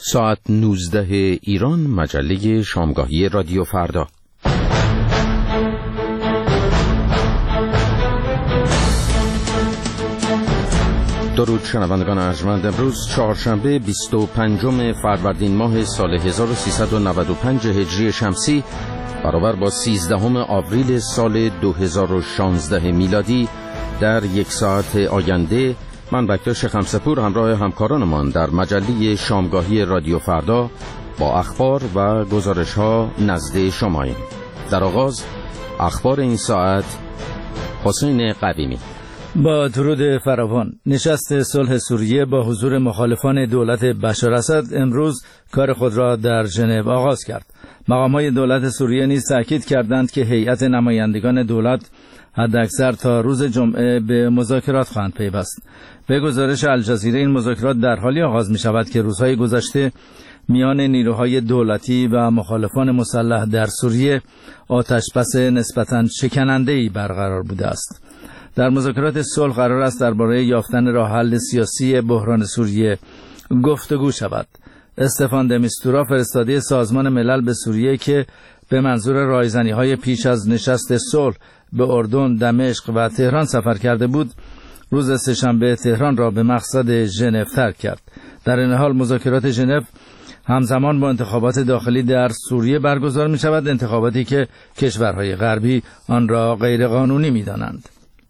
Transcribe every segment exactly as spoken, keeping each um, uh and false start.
ساعت نوزده ایران، مجله شامگاهی رادیو فردا. درود شنوندگان ارجمند. امروز چهارشنبه بیست و پنجم فروردین ماه سال هزار و سیصد و نود و پنج هجری شمسی برابر با سیزدهم آوریل سال دو هزار و شانزده میلادی. در یک ساعت آینده من بکتاش خمسپور همراه همکارانمان در مجله شامگاهی رادیو فردا با اخبار و گزارش ها نزد شماییم. در آغاز اخبار این ساعت، حسین قویمی. با درود فراوان. نشست صلح سوریه با حضور مخالفان دولت بشار اسد امروز کار خود را در ژنو آغاز کرد. مقام‌های دولت سوریه نیز تاکید کردند که هیئت نمایندگان دولت حداکثر تا روز جمعه به مذاکرات خواهند پیوست. به گزارش الجزیره این مذاکرات در حالی آغاز می شود که روزهای گذشته میان نیروهای دولتی و مخالفان مسلح در سوریه آتش‌بس نسبتاً شکننده‌ای برقرار بوده است. در مذاکرات صلح قرار است درباره یافتن راه حل سیاسی بحران سوریه گفتگو شود. استفان د میستورا، فرستاده سازمان ملل به سوریه که به منظور رایزنی‌های پیش از نشست صلح به اردن، دمشق و تهران سفر کرده بود، روز سه‌شنبه تهران را به مقصد ژنو ترک کرد. در این حال مذاکرات ژنو همزمان با انتخابات داخلی در سوریه برگزار می شود، انتخاباتی که کشورهای غربی آن را غیر قانونی می دانند.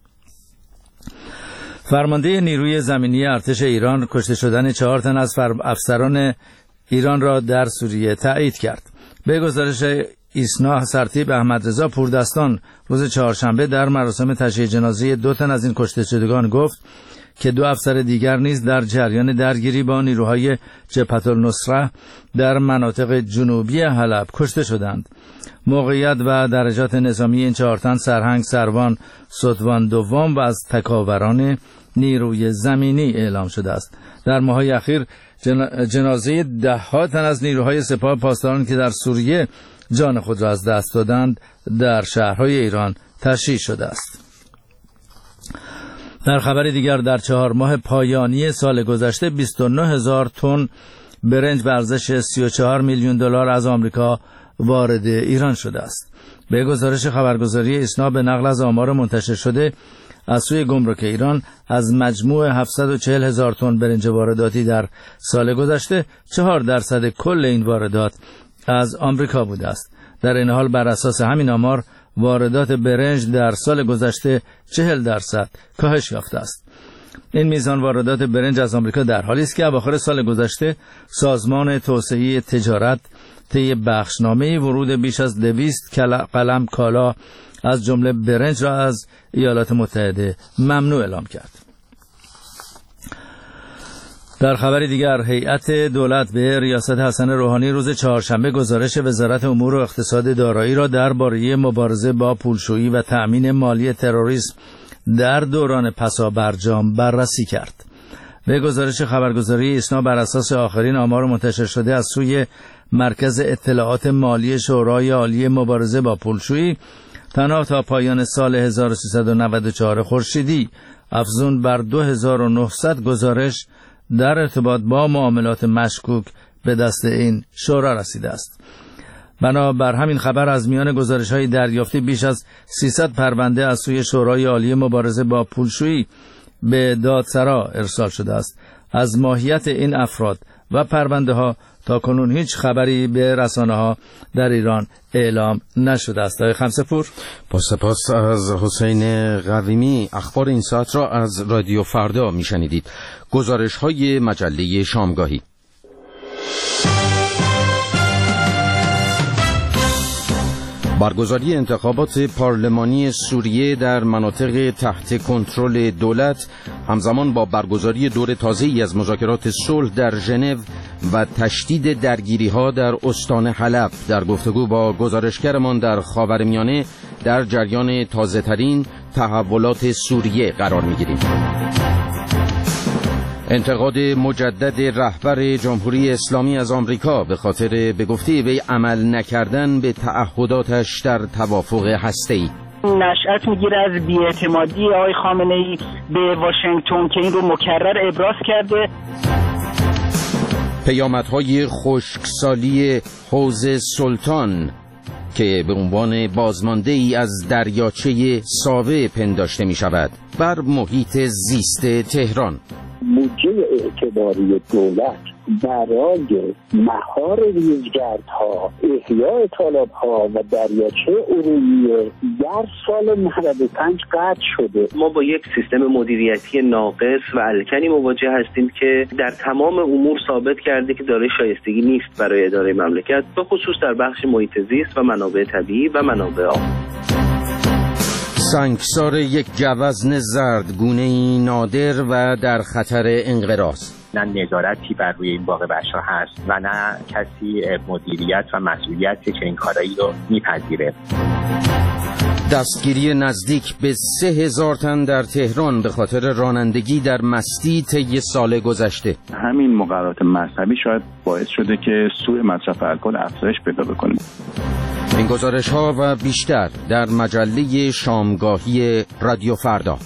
فرمانده نیروی زمینی ارتش ایران کشته شدن چهار تن از افسران ایران را در سوریه تایید کرد. به گزارش ایسنا، سرتیپ احمدرضا پوردستان روز چهارشنبه در مراسم تشییع جنازه دو تن از این کشته شدگان گفت که دو افسر دیگر نیز در جریان درگیری با نیروهای جبهة النصره در مناطق جنوبی حلب کشته شدند. موقعیت و درجات نظامی این چهار تن سرهنگ سروان سدوان دوم و از تکاوران نیروی زمینی اعلام شده است. در ماه‌های اخیر جنازه ده ها تن از نیروهای سپاه پاسداران که در سوریه جان خود را از دست دادند در شهرهای ایران تشییع شده است. در خبر دیگر، در چهار ماه پایانی سال گذشته بیست و نه هزار تن برنج به ارزش سی و چهار میلیون دلار از آمریکا وارد ایران شده است. به گزارش خبرگزاری ایسنا، به نقل از آمار منتشر شده از سوی گمرک ایران، از مجموع هفتصد و چهل هزار تن برنج وارداتی در سال گذشته چهار درصد کل این واردات از آمریکا بوده است. در این حال بر اساس همین آمار واردات برنج در سال گذشته چهل درصد کاهش یافته است. این میزان واردات برنج از آمریکا در حالی است که اواخر سال گذشته سازمان توسعه تجارت طی بخشنامه ورود بیش از دویست قلم کالا از جمله برنج را از ایالات متحده ممنوع اعلام کرد. در خبر دیگر، هیئت دولت به ریاست حسن روحانی روز چهارشنبه گزارش وزارت امور و اقتصاد دارایی را درباره مبارزه با پولشویی و تأمین مالی تروریسم در دوران پسابرجام بررسی کرد. به گزارش خبرگزاری ایسنا، بر اساس آخرین آمار منتشر شده از سوی مرکز اطلاعات مالی شورای عالی مبارزه با پولشویی، تنها تا پایان سال هزار و سیصد و نود و چهار خورشیدی افزون بر دو هزار و نهصد گزارش در ارتباط با معاملات مشکوک به دست این شورا رسیده است. بنابر همین خبر، از میان گزارش‌های دریافتی بیش از سیصد پرونده از سوی شورای عالی مبارزه با پولشویی به دادسرا ارسال شده است. از ماهیت این افراد و پرونده ها تا کنون هیچ خبری به رسانه ها در ایران اعلام نشده است. آقای خمسپور، با سپاس از حسین قویمی. اخبار این ساعت را از رادیو فردا میشنیدید. گزارش های مجله شامگاهی. برگزاری انتخابات پارلمانی سوریه در مناطق تحت کنترل دولت همزمان با برگزاری دور تازه‌ای از مذاکرات صلح در ژنو و تشدید درگیری‌ها در استان حلب، در گفتگو با گزارشگرمان در خاورمیانه در جریان تازه‌ترین تحولات سوریه قرار می‌گیریم. انتقاد مجدد رهبر جمهوری اسلامی از آمریکا به خاطر به گفته وی عمل نکردن به تعهداتش در توافق هسته‌ای. نشأت میگیره از بی‌اعتمادی آقای خامنه‌ای به واشنگتن که این رو مکرر ابراز کرده. پیامدهای خشکسالی حوض سلطان که به عنوان بازمانده ای از دریاچه ساوه پنداشته می شود بر محیط زیست تهران. بودجه اعتباری دولت برای مهار ریزگردها، احیاء تالاب‌ها و دریاچه ارومیه در سال نود و پنج قطع شده. ما با یک سیستم مدیریتی ناقص و الکنی مواجه هستیم که در تمام امور ثابت کرده که دارای شایستگی نیست برای اداره مملکت، به خصوص در بخش محیط زیست و منابع طبیعی و منابع آب. سنگسار یک جوزن زردگونه‌ای نادر و در خطر انقراض. نه نظارتی بر روی این باغ بشا هست و نه کسی مدیریت و مسئولیت چنین کارایی رو میپذیره. دستگیری نزدیک به سه هزار تن در تهران به خاطر رانندگی در مستی طی سال گذشته. همین مقررات مذهبی شاید باعث شده که سوء مصرف الکل افزایش پیدا بکنه. این گزارش ها و بیشتر در مجله شامگاهی رادیو فردا.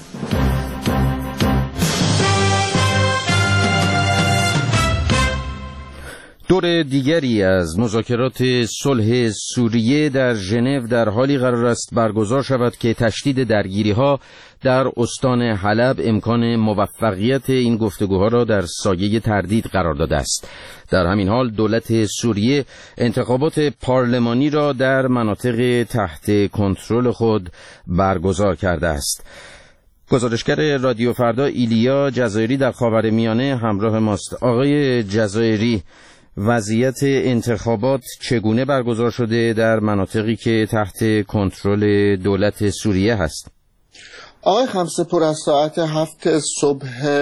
دور دیگری از مذاکرات صلح سوریه در ژنو در حالی قرار است برگزار شود که تشدید درگیری‌ها در استان حلب امکان موفقیت این گفتگوها را در سایه تردید قرار داده است. در همین حال دولت سوریه انتخابات پارلمانی را در مناطق تحت کنترل خود برگزار کرده است. گزارشگر رادیو فردا ایلیا جزایری در خاورمیانه همراه ماست. آقای جزایری، وضعیت انتخابات چگونه برگزار شده در مناطقی که تحت کنترل دولت سوریه هست؟ آقای خمسه‌پور، از ساعت هفت صبح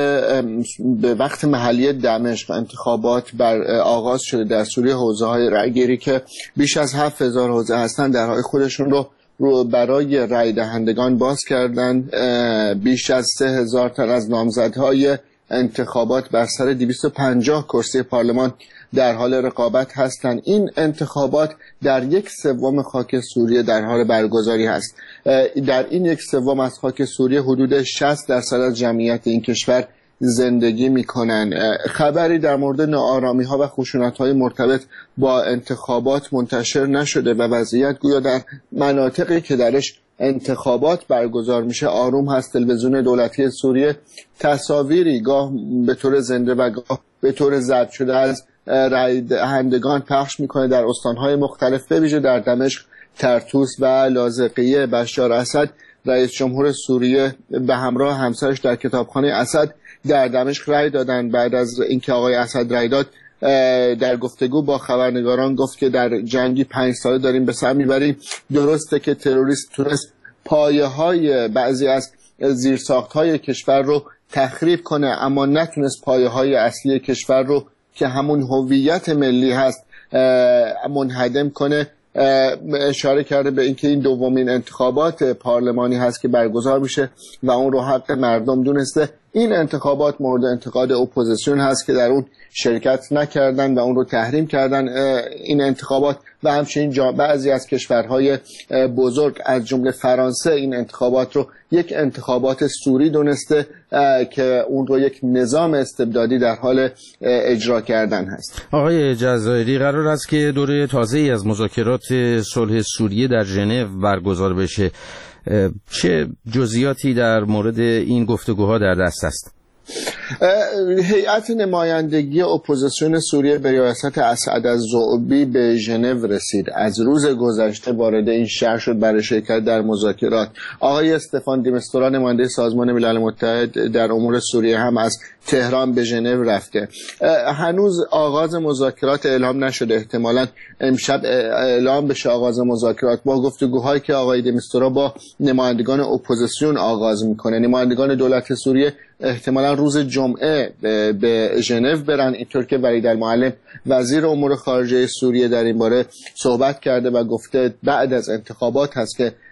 به وقت محلی دمشق انتخابات بر آغاز شده در سوریه. حوزه های رأیگیری که بیش از هفت هزار حوزه هستند درهای خودشون رو رو برای رأی دهندگان باز کردند. بیش از سه هزار تن از نامزدهای انتخابات بر سر دویست و پنجاه کرسی پارلمان در حال رقابت هستند. این انتخابات در یک سوم خاک سوریه در حال برگزاری هست. در این یک سوم از خاک سوریه حدود شصت درصد از جمعیت این کشور زندگی میکنن. خبری در مورد ناآرامی ها و خشونت های مرتبط با انتخابات منتشر نشده و وضعیت گویا در مناطقی که درش انتخابات برگزار میشه آروم هست. تلویزیون دولتی سوریه تصاویری گاه به طور زنده و گاه به طور ضبط شده از رای دهندگان پخش میکنه در استانهای مختلف، به ویژه در دمشق، طرطوس و لاذقیه. بشار اسد رئیس جمهور سوریه به همراه همسرش در کتابخانه اسد در دمشق رای دادن. بعد از اینکه آقای اسد رای داد در گفتگو با خبرنگاران گفت که در جنگی پنج ساله داریم به سر میبریم. درسته که تروریست تونست پایه های بعضی از زیرساخت های کشور رو تخریب کنه، اما نتونست پایه های اصلی کشور رو که همون هویت ملی هست منهدم کنه. اشاره کرده به اینکه این دومین انتخابات پارلمانی هست که برگزار میشه و اون رو حق مردم دونسته. این انتخابات مورد انتقاد اپوزیسیون هست که در اون شرکت نکردن و اون رو تحریم کردن این انتخابات و همچنین بعضی از کشورهای بزرگ از جمله فرانسه این انتخابات رو یک انتخابات سوری دونسته که اون رو یک نظام استبدادی در حال اجرا کردن هست. آقای جزایری، قرار است که دوره تازه‌ای از مذاکرات صلح سوریه در ژنو برگزار بشه. چه جزئیاتی در مورد این گفتگوها در دست است؟ هیئت نمایندگی اپوزیسیون سوریه به ریاست اسعد الزغبی به ژنو رسید. از روز گذشته وارد این شهر شد برای شرکت در مذاکرات. آقای استفان دیمستورا نماینده سازمان ملل متحد در امور سوریه هم از تهران به ژنو رفته. هنوز آغاز مذاکرات اعلام نشده، احتمالاً امشب اعلام بشه آغاز مذاکرات با گفتگوهایی که آقای دیمستورا با نمایندگان اپوزیسیون آغاز میکنه. نمایندگان دولت سوریه احتمالا روز جمعه به ژنو برن، اینطور که ولید المعلم وزیر امور خارجه سوریه در این باره صحبت کرده و گفته بعد از انتخابات هست که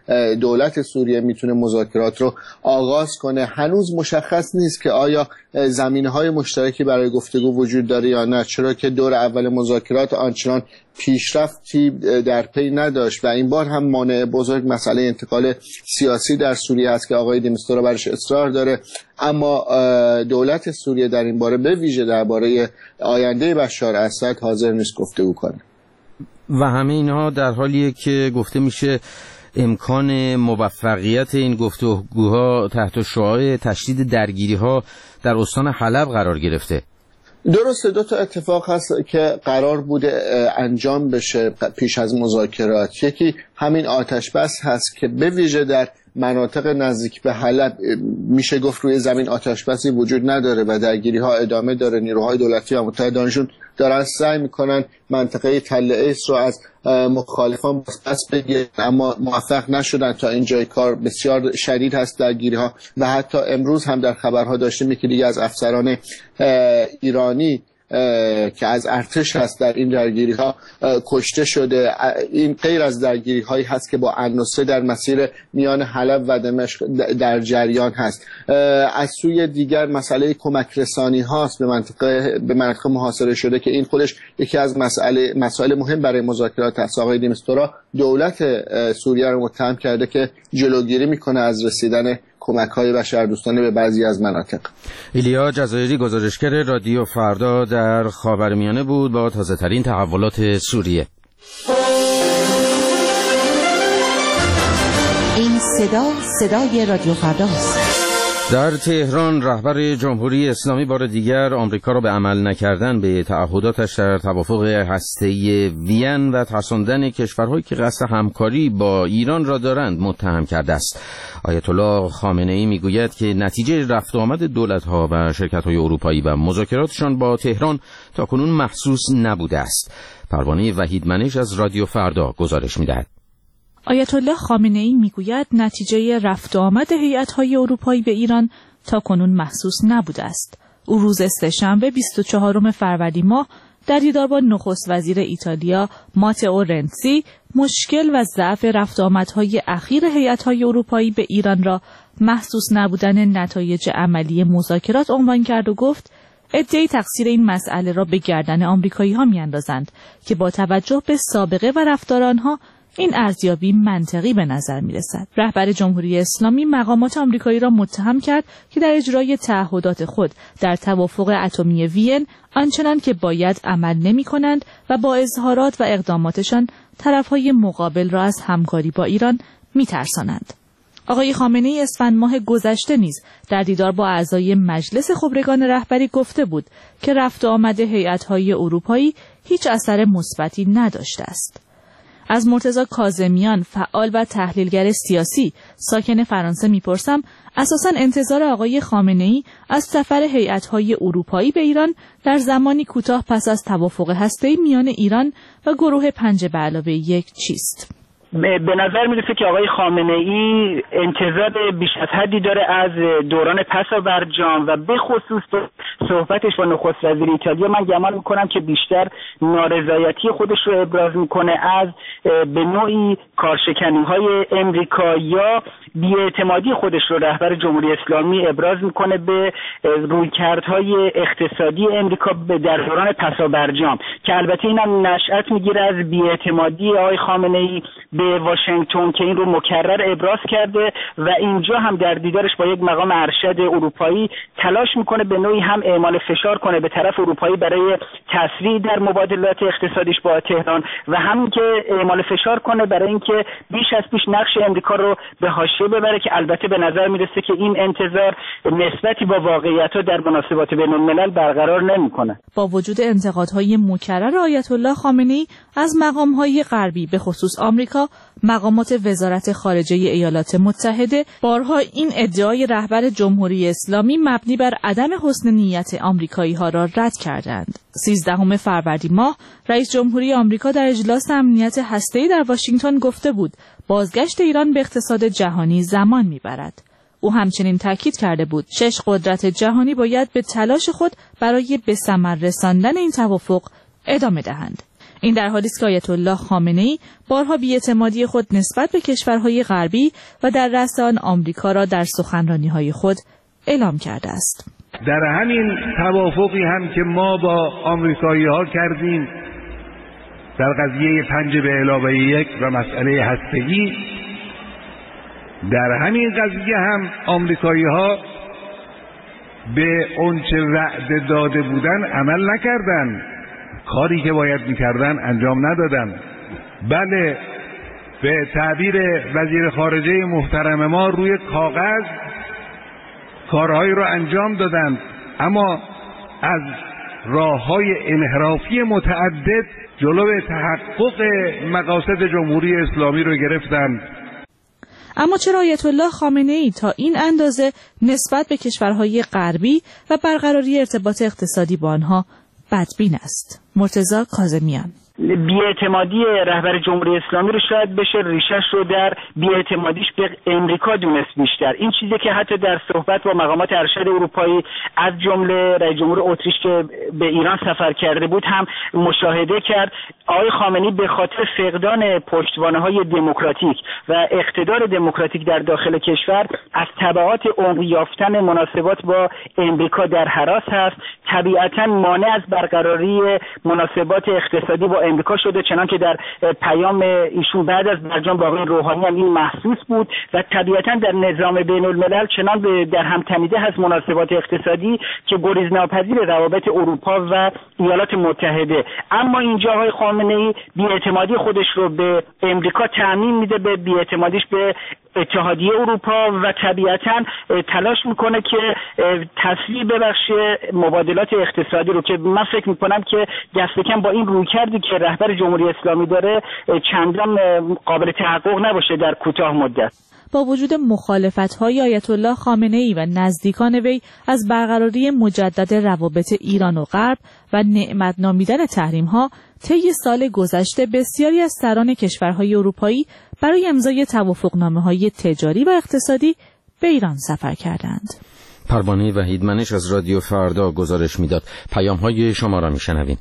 دولت سوریه میتونه مذاکرات رو آغاز کنه. هنوز مشخص نیست که آیا زمینه‌های مشترکی برای گفتگو وجود داره یا نه، چرا که دور اول مذاکرات آنچنان پیشرفتی در پی نداشت و این بار هم مانع بزرگ مسئله انتقال سیاسی در سوریه است که آقای دمیستورا برش اصرار داره. اما دولت سوریه در این باره به ویژه درباره آینده بشار اسد حاضر نیست گفتگو کنه و همه اینها در حالیه که گفته میشه امکان موفقیت این گفتگوها تحت شعاع تشدید درگیری‌ها در استان حلب قرار گرفته. درسته، دو تا اتفاق هست که قرار بوده انجام بشه پیش از مذاکرات. یکی همین آتش بس هست که به ویژه در مناطق نزدیک به حلب میشه گفت روی زمین آتش بسی وجود نداره و درگیری ها ادامه داره. نیروهای دولتی و متحدانشون دارن سعی میکنن منطقه تل ایس رو از مخالفان پس بگیرن، اما موفق نشدن. تا اینجای کار بسیار شدید هست درگیری ها و حتی امروز هم در خبرها داشتیم که دیگه از افسران ایرانی که از ارتش هست در این درگیری ها کشته شده. این غیر از درگیری هایی هست که با عناصر در مسیر میان حلب و دمشق در جریان هست. از سوی دیگر مسئله کمک رسانی هاست به منطقه به مناطق محاصره شده که این خودش یکی از مسئله مسائل مهم برای مذاکرات است. آقای دمیستورا دولت سوریه رو متهم کرده که جلوگیری میکنه از رسیدن کمک‌های بشردوستانه به بعضی از مناطق. ایلیا جزایری، گزارشگر رادیو فردا در خاورمیانه بود با تازه‌ترین تحولات سوریه. این صدا صدای رادیو فرداست. در تهران رهبر جمهوری اسلامی بار دیگر آمریکا را به عمل نکردن به تعهداتش در توافق هسته‌ای وین و ترساندن کشورهایی که قصد همکاری با ایران را دارند متهم کرده است. آیت الله خامنه‌ای میگوید که نتیجه رفت و آمد دولت‌ها و شرکت‌های اروپایی و مذاکراتشان با تهران تاکنون محسوس نبوده است. پروانه وحیدمنش از رادیو فردا گزارش می‌دهد. آیت الله خامنه‌ای میگوید نتیجه رفت و آمد هیئت‌های اروپایی به ایران تاکنون محسوس نبوده است. او روز سه‌شنبه بیست و چهارم فروردین ماه در دیدار با نخست وزیر ایتالیا ماتئو رنسی مشکل و ضعف رفت و آمدهای اخیر هیئت‌های اروپایی به ایران را محسوس نبودن نتایج عملی مذاکرات عنوان کرد و گفت ادعای تقصیر این مسئله را به گردن آمریکایی‌ها می‌اندازند که با توجه به سابقه و رفتار آنها این ارزیابی منطقی به نظر می رسد. رهبر جمهوری اسلامی مقامات آمریکایی را متهم کرد که در اجرای تعهدات خود در توافق اتمی وین آنچنان که باید عمل نمی کنند و با اظهارات و اقداماتشان طرفهای مقابل را از همکاری با ایران می ترسانند. آقای خامنه‌ای اسفند ماه گذشته نیز در دیدار با اعضای مجلس خبرگان رهبری گفته بود که رفت و آمد هیئت‌های اروپایی هیچ اثر مثبتی نداشته است. از مرتضی کاظمیان فعال و تحلیلگر سیاسی ساکن فرانسه میپرسم اساساً انتظار آقای خامنه‌ای از سفر هیئت‌های اروپایی به ایران در زمانی کوتاه پس از توافق هسته‌ای میان ایران و گروه پنج به علاوه یک چیست؟ به نظر میرسه که آقای خامنه‌ای انتظار بیش از حدی داره از دوران پسا برجام و به خصوص صحبتش با نخست وزیر ایتالیا. من گمان میکنم که بیشتر نارضایتی خودش رو ابراز میکنه از به نوعی کارشکنی‌های امریکا یا بی‌اعتمادی خودش رو رهبر جمهوری اسلامی ابراز میکنه به رویکردهای اقتصادی امریکا در دوران پسا برجام که البته اینم نشأت میگیره از بی‌اعتمادی آقای خامنه‌ای به واشنگتن که این رو مکرر ابراز کرده و اینجا هم در دیدارش با یک مقام ارشد اروپایی تلاش میکنه به نوعی هم اعمال فشار کنه به طرف اروپایی برای تسریع در مبادلات اقتصادیش با تهران و همین که اعمال فشار کنه برای اینکه بیش از پیش نقش امریکا رو به حاشیه ببره که البته به نظر میرسه که این انتظار نسبتی با واقعیت‌ها در مناسبات بین‌الملل برقرار نمیکنه. با وجود انتقادهای مکرر آیت الله خامنه‌ای از مقام‌های غربی به خصوص آمریکا، مقامات وزارت خارجه ایالات متحده بارها این ادعای رهبر جمهوری اسلامی مبنی بر عدم حسن نیت آمریکایی‌ها را رد کردند. سیزدهم فروردین ماه رئیس جمهوری آمریکا در اجلاس امنیت هسته‌ای در واشنگتن گفته بود بازگشت ایران به اقتصاد جهانی زمان می‌برد. او همچنین تاکید کرده بود شش قدرت جهانی باید به تلاش خود برای به ثمر رساندن این توافق ادامه دهند. این در حالی است که آیت الله خامنه‌ای بارها بی‌اعتمادی خود نسبت به کشورهای غربی و در رأس آن آمریکا را در سخنرانی‌های خود اعلام کرده است. در همین توافقی هم که ما با آمریکایی‌ها کردیم در قضیه پنج به علاوه یک و مسئله هسته‌ای، در همین قضیه هم آمریکایی‌ها به اونچه وعده داده بودن عمل نکردن، کاری که باید میکردن انجام ندادن. بله، به تعبیر وزیر خارجه محترم ما روی کاغذ کارهایی رو انجام دادن، اما از راه‌های انحرافی متعدد جلو تحقق مقاصد جمهوری اسلامی رو گرفتن. اما چرا آیت الله خامنه‌ای تا این اندازه نسبت به کشورهای غربی و برقراری ارتباط اقتصادی با آنها بدبین است؟ مرتضی کاظمیان: بی‌اعتمادی رهبر جمهوری اسلامی رو شاید بشه ریشش رو در بی‌اعتمادیش به امریکا دونست بیشتر. این چیزی که حتی در صحبت با مقامات ارشد اروپایی از جمله رئیس جمهور اتریش که به ایران سفر کرده بود هم مشاهده کرد. آقای خامنه‌ای به خاطر فقدان پشتوانه‌های دموکراتیک و اقتدار دموکراتیک در داخل کشور از تبعات عمق یافتن مناسبات با امریکا در هراس هست. طبیعتاً مانع از برقراری مناسبات اقتصادی با امریکا شده، چنانکه در پیام ایشون بعد از برجام با آقای روحانی هم این محسوس بود و طبیعتاً در نظام بین الملل چنان در هم تنیده هست مناسبات اقتصادی که گریزناپذیر روابط اروپا و ایالات متحده. اما اینجا آقای خامنه‌ای بی‌اعتمادی خودش رو به امریکا تعمیم میده، به بی‌اعتمادیش به اتحادیه اروپا و طبیعتاً تلاش میکنه که تسریع ببخشه مبادلات اقتصادی رو، که من فکر میکنم که دست کم با این رویکردی که رهبر جمهوری اسلامی داره چندان قابل تحقق نباشه در کوتاه مدت. با وجود مخالفت‌های آیت الله خامنه‌ای و نزدیکان وی از برقراری مجدد روابط ایران و غرب و نعمت نامیدن تحریم‌ها، طی سال گذشته بسیاری از سران کشورهای اروپایی برای امضای توافقنامه‌های تجاری و اقتصادی به ایران سفر کردند. پروانه وحیدمنش از رادیو فردا گزارش میداد. پیام‌های شما را میشنویم.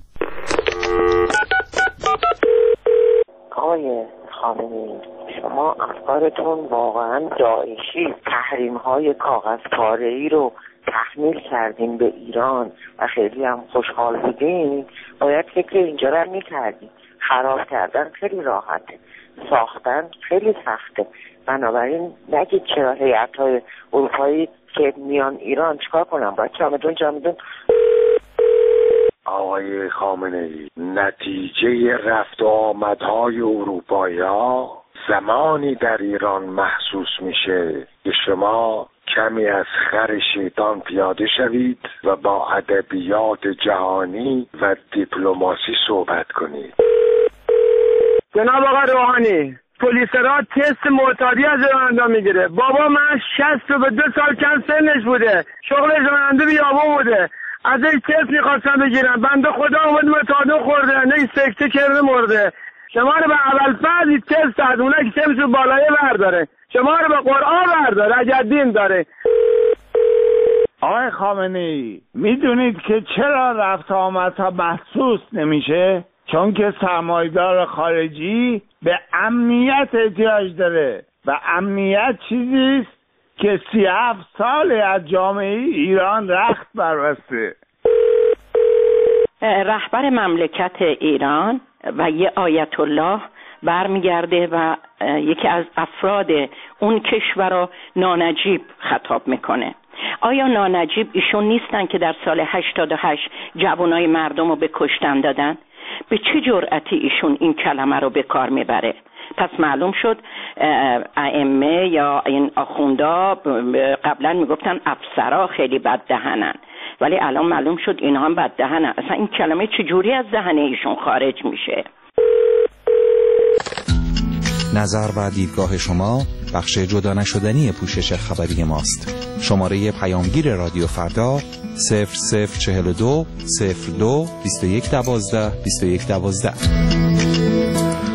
آقای خامنه‌ای، شما افکارتون واقعا داعشی، تحریم‌های کاغذ پاره‌ای رو تحمیل کردین به ایران و خیلی هم خوشحال بودین. باید فکر اینجا رو می‌کردین. خراب کردن خیلی راحته، ساختن خیلی سخته. بنابراین نگید چرا هیئت‌های اروپایی که میان ایران چیکار کنن، باید چامدون چامدون. آقای خامنه‌ای، نتیجه رفت و آمدهای اروپایی‌ها زمانی در ایران محسوس میشه که شما کمی از خر شیطان پیاده شوید و با ادبیات جهانی و دیپلماسی صحبت کنید. جناب آقای روحانی، پلیسرها تست معتادی از راننده میگیره. بابا من شصت و به دو سال کم سنش بوده، شغلش راننده بیابون بوده، ازش تست میخواستن بگیرن، بنده خدا اومد متادون خورده، نه سکته کرده مرده. شما رو به اول فرضی تست از اونه که چمسو بالایه برداره، شما رو به قرآن برداره، اگر دین داره. آقای خامنه‌ای، میدونید که چرا رفت آمدها محسوس نمیشه؟ چون که سرمایه‌دار خارجی به امنیت احتیاج داره و امنیت چیزیست که سی هفت سال از جامعه ایران رخت بربسته. رهبر مملکت ایران و یه آیت الله برمیگرده و یکی از افراد اون کشور رو نانجیب خطاب میکنه. آیا نانجیب ایشون نیستن که در سال هشتاد و هشت جوانای مردم رو به کشتن دادن؟ به چه جرأتی ایشون این کلمه رو به کار میبره؟ پس معلوم شد ائمه یا این آخوندا قبلا میگفتن افسرا خیلی بد دهنن، ولی الان معلوم شد اینا هم بد دهنن. اصلا این کلمه چجوری از دهن ایشون خارج میشه؟ نظر و دیدگاه شما بخش جدا نشدنی پوشش خبری ماست. شماره پیامگیر رادیو فردا صفر صفر چهل و دو صفر دو بیست و یک دوازده بیست و یک دوازده.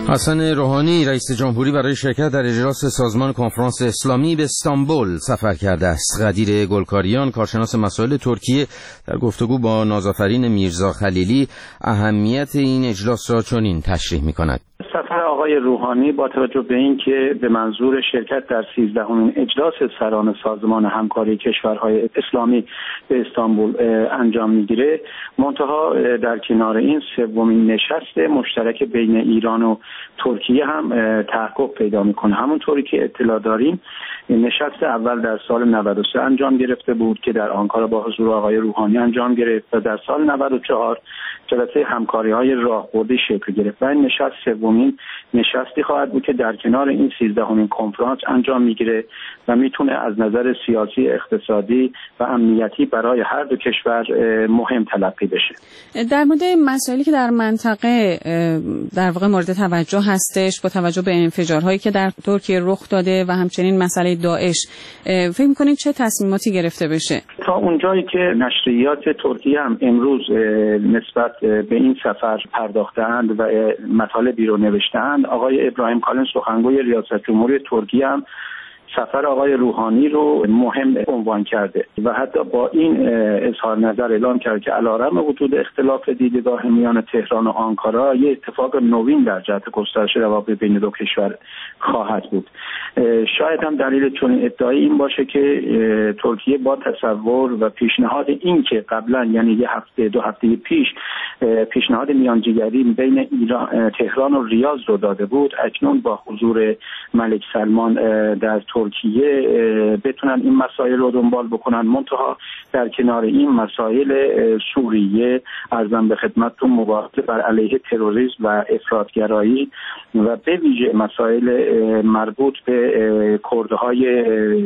حسن روحانی رئیس جمهوری برای شرکت در اجلاس سازمان کنفرانس اسلامی به استانبول سفر کرده است. قدیر گلکاریان کارشناس مسائل ترکیه در گفتگو با نازآفرین میرزا خلیلی اهمیت این اجلاس را چنین تشریح می‌کند. سفر آقای روحانی با توجه به اینکه به منظور شرکت در سیزدهمین اجلاس سران سازمان همکاری کشورهای اسلامی به استانبول انجام میگیره، منتها در کنار این سومین نشست مشترک بین ایران و ترکیه هم تحقق پیدا میکنه. همونطوری که اطلاع داریم نشست اول در سال نود و سه انجام گرفته بود که در آنکارا با حضور آقای روحانی انجام گرفت و در سال نود و چهار جلسه همکاری های راهبردی شکل گرفت و این نشست سومین نشستی خواهد بود که در کنار این سیزدهمین کنفرانس انجام میگیره و میتونه از نظر سیاسی، اقتصادی و امنیتی برای هر دو کشور مهم تلقی بشه. در مورد مسائلی که در منطقه در واقع مورد توجه هستش با توجه به انفجارهایی که در ترکیه رخ داده و همچنین مسئله داعش، فکر می‌کنید چه تصمیماتی گرفته بشه؟ تا اونجایی که نشریات ترکیه هم امروز نسبت به این سفر پرداخته‌اند و مطالبی رو نوشته‌اند، آقای ابراهیم کالن سخنگوی ریاست جمهوری ترکیه هم سفر آقای روحانی رو مهم عنوان کرده و حتی با این اظهار نظر اعلام کرد که علیرغم وجود اختلاف دیدگاه میان تهران و آنکارا یک اتفاق نوین در جهت گسترش روابط بین دو کشور خواهد بود. شاید هم دلیل چون ادعای این باشه که ترکیه با تصور و پیشنهاد این که قبلا یعنی یه هفته دو هفته پیش پیشنهاد میانجیگری بین ایران تهران و ریاض رو داده بود، اکنون با حضور ملک سلمان در ترکیه بتونن این مسائل رو دنبال بکنن. منتها در کنار این مسائل سوریه، ارزم به خدمتتون مبارزه بر علیه تروریسم و افراطگرایی و به ویژه مسائل مربوط به کردهای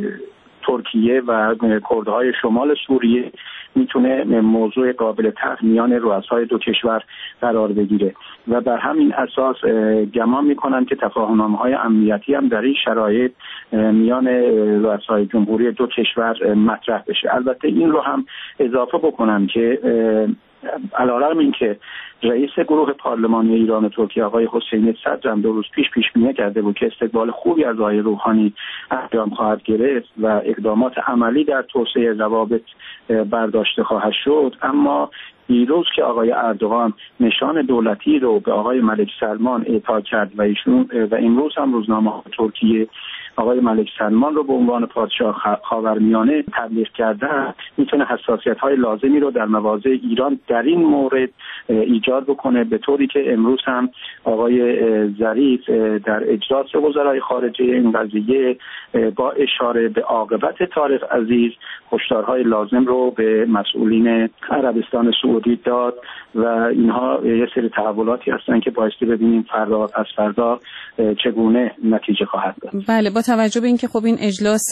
ترکیه و کردهای شمال سوریه میتونه موضوع قابل طرح میان رؤسای دو کشور قرار بگیره و بر همین اساس گمان میکنن که تفاهم‌نامه‌های امنیتی هم در این شرایط میان رؤسای جمهوری دو کشور مطرح بشه. البته این رو هم اضافه بکنم که علیرغم اینکه رئیس گروه پارلمانی ایران و ترکیه آقای حسینی صدر هم دو روز پیش پیش بینی کرده بود که استقبال خوبی از آقای روحانی انجام خواهد گرفت و اقدامات عملی در توسعه روابط برداشته خواهد شد، اما دیروز که آقای اردوغان نشان دولتی رو به آقای ملک سلمان اعطا کرد و ایشون و امروز هم روزنامه ترکیه آقای ملک سلمان رو به عنوان پادشاه خاورمیانه تبلیغ کردن، میتونه حساسیت‌های لازمی رو در مواضع ایران در این مورد ایجاد بکنه، به طوری که امروز هم آقای ظریف در اجلاس وزرای خارجه این قضیه با اشاره به عاقبت طارق عزیز هشدارهای لازم رو به مسئولین عربستان سعودی داد و اینها یه سری تحولاتی هستن که بایستی ببینیم فردا از فردا چگونه نتیجه خواهد داد. بله، با توجه به اینکه خب این اجلاس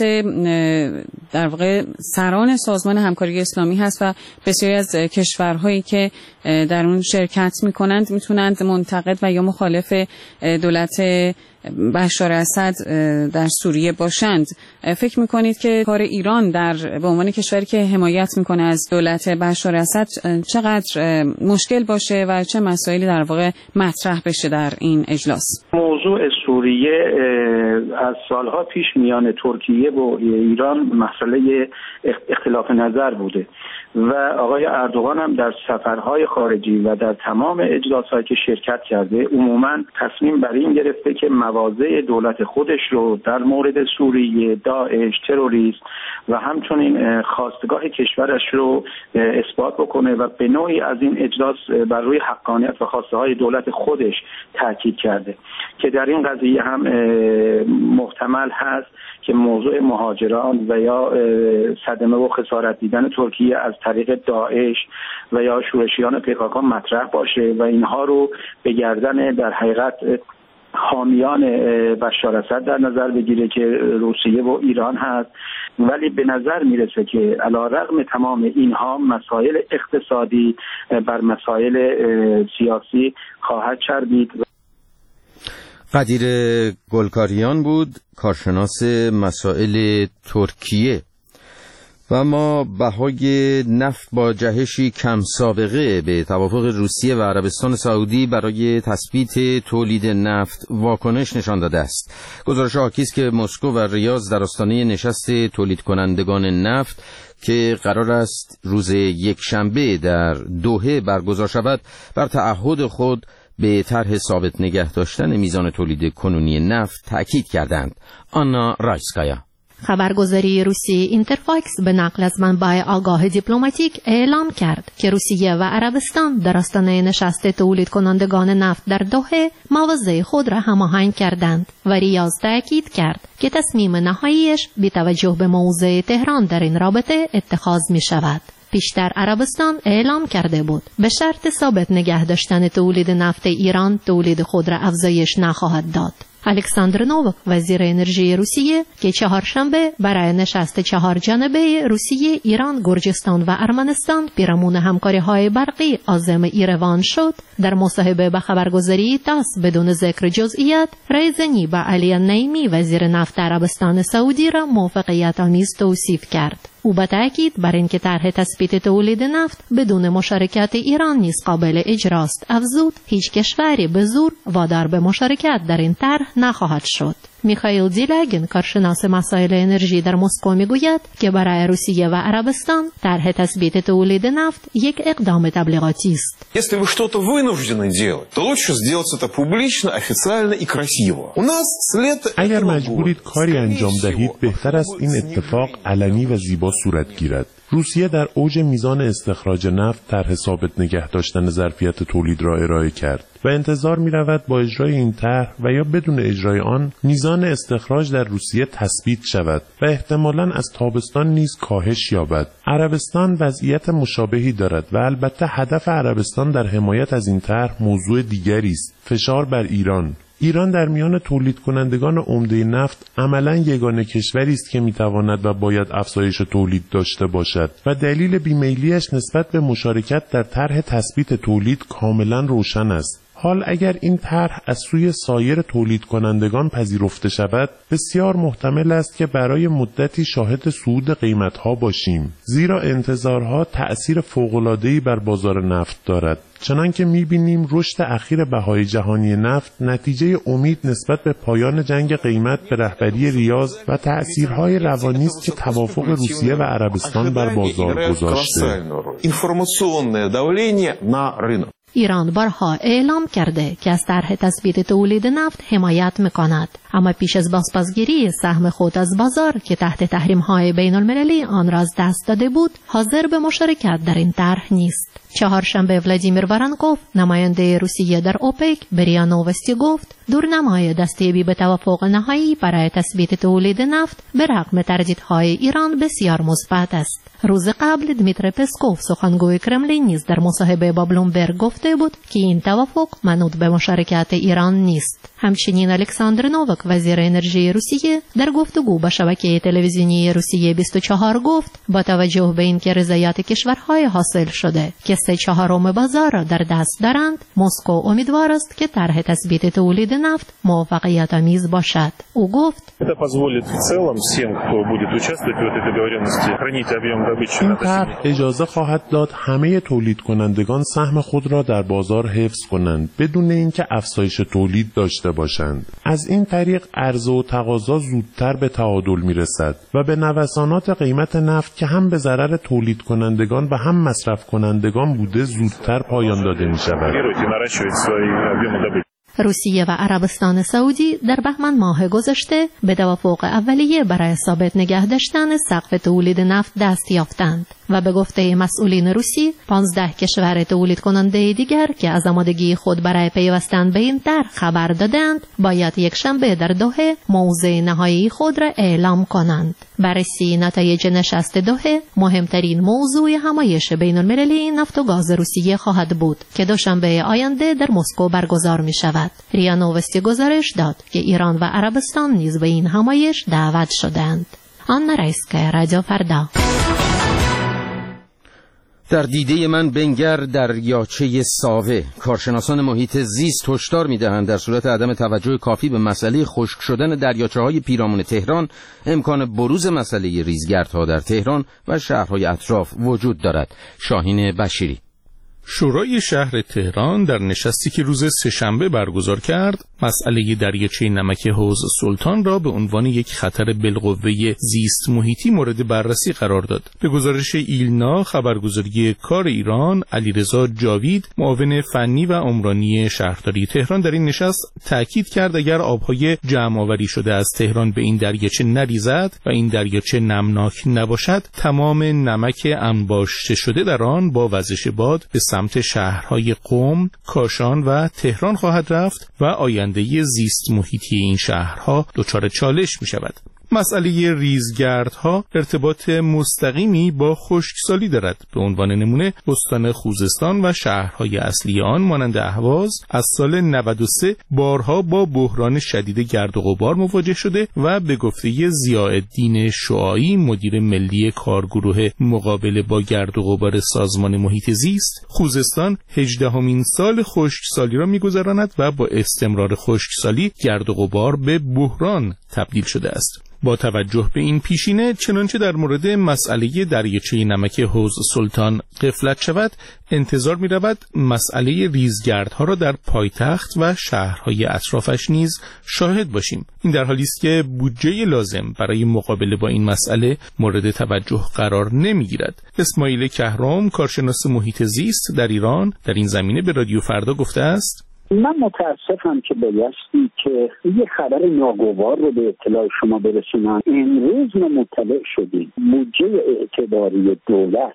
در واقع سران سازمان همکاری اسلامی هست و بسیاری از کشورهایی که در اون شرکت میکنند میتونند منتقد و یا مخالف دولت بشار اسد در سوریه باشند، فکر میکنید که کار ایران در به عنوان کشوری که حمایت میکنه از دولت بشار اسد چقدر مشکل باشه و چه مسائلی در واقع مطرح بشه در این اجلاس؟ موضوع سوریه از سالها پیش میان ترکیه و ایران مسئله اختلاف نظر بوده و آقای اردوغان هم در سفرهای خارجی و در تمام اجلاس‌هایی که شرکت کرده عموماً تصمیم بر این گرفته که مواضع دولت خودش رو در مورد سوریه، داعش، تروریسم و همچنین خواستگاه کشورش رو اثبات بکنه و به نوعی از این اجلاس بر روی حقانیت و خواسته‌های دولت خودش تاکید کرده که در این قضیه هم محتمل هست که موضوع مهاجران و یا صدمه و خسارت دیدن ترکیه از طریق داعش و یا شورشیان پیکاکا مطرح باشه و اینها رو به گردن در حقیقت حامیان بشار اسد در نظر بگیره که روسیه و ایران هست، ولی به نظر میرسه که علیرغم تمام اینها مسائل اقتصادی بر مسائل سیاسی خواهد چربید. قدیر گلکاریان بود، کارشناس مسائل ترکیه. و ما بهای نفت با جهشی کم سابقه به توافق روسیه و عربستان سعودی برای تثبیت تولید نفت واکنش نشان داده است. گزارش حاکی است که مسکو و ریاض در آستانه نشست تولید کنندگان نفت که قرار است روز یکشنبه در دوحه برگزار شود بر تعهد خود به طرح ثابت نگه داشتن میزان تولید کنونی نفت تأکید کردند. آنا رایسکایا. خبرگزاری روسی اینترفاکس به نقل از منبع آگاه دیپلماتیک اعلام کرد که روسیه و عربستان در آستانه نشست تولید کنندگان نفت در دوحه مواضع خود را هماهنگ کردند و ریاض تأکید کرد که تصمیم نهاییش بی توجه به موضع تهران در این رابطه اتخاذ می شود. پیشتر عربستان اعلام کرده بود به شرط ثابت نگه داشتن تولید نفت ایران تولید خود را افزایش نخواهد داد. الکساندر نووک وزیر انرژی روسیه که چهارشنبه برای نشست چهار جانبه روسیه، ایران، گرجستان و ارمنستان پیرامون همکاری‌های برقی عازم ایروان شد، در مصاحبه به خبرگزاری تاس بدون ذکر جزئیات رایزنی با علی نیمی وزیر نفت عربستان سعودی را موافقت آمیز توصیف کرد. او با تأکید بر اینکه طرح تثبیت تولید نفت بدون مشارکت ایران نیز قابل اجراست افزود هیچ کشوری به زور وادار به مشارکت در این طرح نخواهد شد. میخائیل دیلاگین کارشناس مسائل انرژی در مسکو میگوید که برای روسیه و عربستان طرح تثبیت تولید نفت یک اقدام تبلیغاتی است. Если вы что-то вынуждены делать, то лучше сделать это публично, официально и красиво. У нас след اگر مجبورید کاری انجام دهید بهتر است این اتفاق علنی و زیبا صورت گیرد. روسیه در اوج میزان استخراج نفت طرح ثابت نگه داشتن ظرفیت تولید را ارائه کرد و انتظار می رود با اجرای این طرح و یا بدون اجرای آن میزان استخراج در روسیه تثبیت شود و احتمالاً از تابستان نیز کاهش یابد. عربستان وضعیت مشابهی دارد و البته هدف عربستان در حمایت از این طرح موضوع دیگری است: فشار بر ایران. ایران در میان تولید کنندگان عمده نفت عملاً یگانه کشوری است که میتواند و باید افزایش تولید داشته باشد و دلیل بیمیلیش نسبت به مشارکت در طرح تثبیت تولید کاملاً روشن است. حال اگر این طرح از سوی سایر تولید کنندگان پذیرفته شود، بسیار محتمل است که برای مدتی شاهد صعود قیمت‌ها باشیم، زیرا انتظارها تأثیر فوق‌العاده‌ای بر بازار نفت دارد. چنانکه می‌بینیم رشد اخیر بهای جهانی نفت نتیجه امید نسبت به پایان جنگ قیمت به رهبری ریاض و تأثیرهای روانی است که توافق روسیه و عربستان بر بازار گذاشته. ایران بارها اعلام کرده که از طرح تثبیت تولید نفت حمایت می‌کند، اما پیش از بازپسگیری سهم خود از بازار که تحت تحریم‌های بین‌المللی آن را از دست داده بود، حاضر به مشارکت در این طرح نیست. چهارشنبه ولادیمیر وارانکوف نماینده روسیه در اوپک به ریا نووستی گفت دورنمای دستیابی به توافق نهایی برای تثبیت تولید نفت به رغم تردیدهای ایران بسیار مثبت است. روز قبل دمیتر پسکوف سخنگوی کرملین نیز در مصاحبه با بلومبرگ گفته بود که این توافق منوط به مشارکت ایران نیست. همچنین الکساندر نووک وزیر انرژی روسیه در گفتگو با شبکه تلویزیونی روسیه بیست و چهار گفت با توجه به اینکه رضایت کشورهای حاصل شده که سه چهارم بازار را در دست دارند، مسکو امیدوار است که طرح تثبیت تولید نفت موفقیت آمیز باشد. او گفت این طرح اجازه خواهد داد همه تولید کنندگان سهم خود را در بازار حفظ کنند بدون اینکه افزایش تولید داشته باشند. از این طریق عرضه و تقاضا زودتر به تعادل میرسد و به نوسانات قیمت نفت که هم به ضرر تولید کنندگان و هم مصرف کنندگان بوده زودتر پایان داده می شود. روسیه و عربستان سعودی در بهمن ماه گذشته به توافق اولیه برای ثابت نگه داشتن سقف تولید نفت دست یافتند و به گفته مسئولین روسی پانزده کشور تولید کننده دیگر که از آمادگی خود برای پیوستن به این طرح خبر دادند باید یک شنبه در دوحه موضع نهایی خود را اعلام کنند. بررسی نتایج نشست دوحه مهمترین موضوع همایش بین المللی نفت و گاز روسیه خواهد بود که دوشنبه آینده در مسکو برگزار می شود. ریا نووستی گزارش داد که ایران و عربستان نیز به این همایش دعوت شدند. آنا رایسکایا، رادیو فردا. در دیده من بنگر دریاچه ساوه. کارشناسان محیط زیست هشدار می‌دهند در صورت عدم توجه کافی به مسئله خشک شدن دریاچه‌های پیرامون تهران، امکان بروز مسئله ریزگردها در تهران و شهرهای اطراف وجود دارد. شاهین بشیری. شورای شهر تهران در نشستی که روز سه‌شنبه برگزار کرد، مسئله دریاچه نمک حوض سلطان را به عنوان یک خطر بالقوه زیست محیطی مورد بررسی قرار داد. به گزارش ایلنا خبرگزاری کار ایران، علیرضا جاوید، معاون فنی و عمرانی شهرداری تهران در این نشست تاکید کرد اگر آبهای جمع‌آوری شده از تهران به این دریاچه نریزد و این دریاچه نمناک نباشد، تمام نمک انباشته شده در آن با وزش باد به سمت شهرهای قم، کاشان و تهران خواهد رفت و آینده زیست محیطی این شهرها دچار چالش می شود. مسئله ریزگردها ارتباط مستقیمی با خشکسالی دارد. به عنوان نمونه استان خوزستان و شهرهای اصلی آن مانند اهواز از سال نود و سه بارها با بحران شدید گرد و غبار مواجه شده و به گفته ضیاءالدین شعاعی، مدیر ملی کارگروه مقابله با گرد و غبار سازمان محیط زیست، خوزستان هجدهمین سال خشکسالی را می‌گذراند و با استمرار خشکسالی گرد و غبار به بحران تبدیل شده است. با توجه به این پیشینه، چنانچه در مورد مسئله دریاچه نمک حوض سلطان غفلت شود، انتظار می رود مسئله ریزگردها را در پایتخت و شهرهای اطرافش نیز شاهد باشیم. این در حالی است که بودجه لازم برای مقابله با این مسئله مورد توجه قرار نمی گیرد. اسماعیل کهرام، کارشناس محیط زیست در ایران، در این زمینه به رادیو فردا گفته است: من متاسفم که بایستی که یه خبر ناگوار رو به اطلاع شما برسونم. امروز ما مطلع شدیم بودجه اعتباری دولت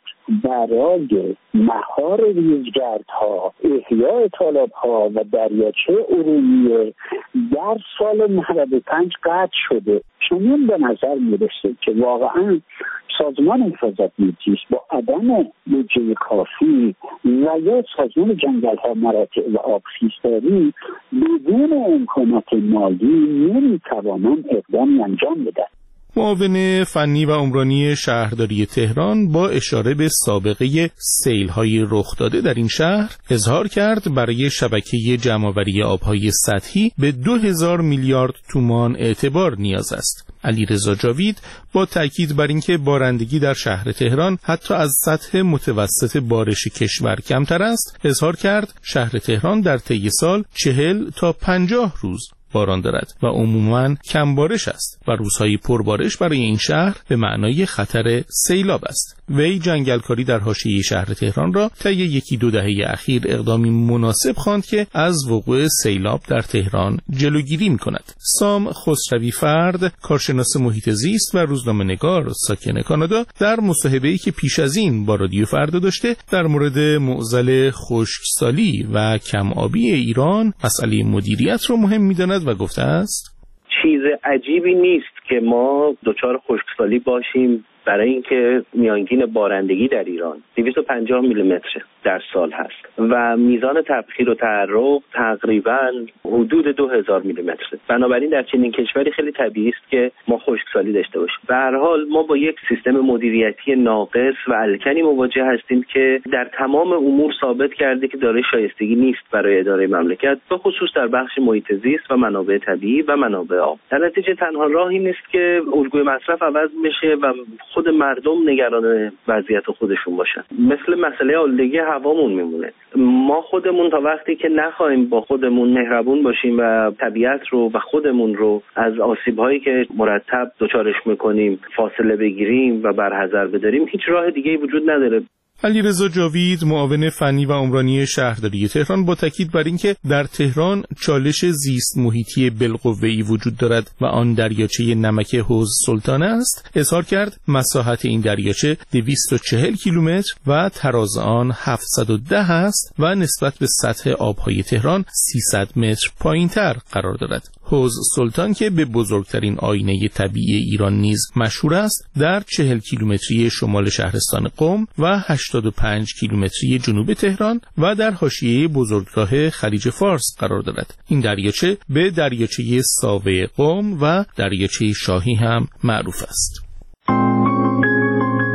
برای مهار ریزگردها، احیاء تالاب‌ها و دریاچه ارومیه در سال نود و پنج قطع شده. چنین به نظر میرسه که واقعا سازمان حفاظت محیط زیست با عدم بودجه کافی و یا سازمان جنگل‌ها، مراتع و آبخیزداری بدون امکانات مالی نمیتوانند اقدامی انجام بدن. معاون فنی و عمرانی شهرداری تهران با اشاره به سابقه سیل‌های رخ داده در این شهر اظهار کرد برای شبکه جمع‌آوری آب‌های سطحی به دو هزار میلیارد تومان اعتبار نیاز است. علیرضا جاوید با تاکید بر اینکه بارندگی در شهر تهران حتی از سطح متوسط بارش کشور کمتر است، اظهار کرد شهر تهران در طی سال چهل تا پنجاه روز باران دارد و عموماً کم بارش است و روزهای پربارش برای این شهر به معنای خطر سیلاب است. وی جنگلکاری در حاشیه شهر تهران را طی یکی دو دهه اخیر اقدامی مناسب خواند که از وقوع سیلاب در تهران جلوگیری می‌کند. سام خسروی فرد، کارشناس محیط زیست و روزنامه‌نگار ساکن کانادا، در مصاحبه‌ای که پیش از این با رادیو فردا داشته در مورد معضل خشکسالی و کم‌آبی ایران مسئله مدیریت را مهم می‌داند و گفته است: چیز عجیبی نیست که ما دچار خشکسالی باشیم برای اینکه میانگین بارندگی در ایران دویست و پنجاه میلیمتر در سال هست و میزان تبخیر و تعرق تقریبا حدود دو هزار میلیمتر. بنابراین در چنین کشوری خیلی طبیعی است که ما خشکسالی داشته باشیم. به هر حال ما با یک سیستم مدیریتی ناقص و الکنی مواجه هستیم که در تمام امور ثابت کرده که دارای شایستگی نیست برای اداره مملکت، به خصوص در بخش محیط زیست و منابع طبیعی و منابع آب. در نتیجه تنها راه این است که الگوی مصرف عوض بشه و خود مردم نگران وضعیت خودشون باشن. مثل مسئله آلودگی هوامون میمونه. ما خودمون تا وقتی که نخواهیم با خودمون مهربون باشیم و طبیعت رو و خودمون رو از آسیب‌هایی که مرتب دچارش میکنیم فاصله بگیریم و برحذر بداریم، هیچ راه دیگه‌ای وجود نداره. علیرضا جاوید، معاون فنی و عمرانی شهرداری تهران، با تاکید بر اینکه در تهران چالش زیست محیطی بالقوه‌ای وجود دارد و آن دریاچه نمک حوض سلطان است، اظهار کرد مساحت این دریاچه دویست و چهل کیلومتر و تراز آن هفتصد و ده است و نسبت به سطح آبهای تهران سیصد متر پایین‌تر قرار دارد. حوض سلطان که به بزرگترین آینه طبیعی ایران نیز مشهور است، در چهل کیلومتری شمال شهرستان قم و هشتاد و پنج کیلومتری جنوب تهران و در حاشیه بزرگراه خلیج فارس قرار دارد. این دریاچه به دریاچه ساوه قم و دریاچه شاهی هم معروف است. این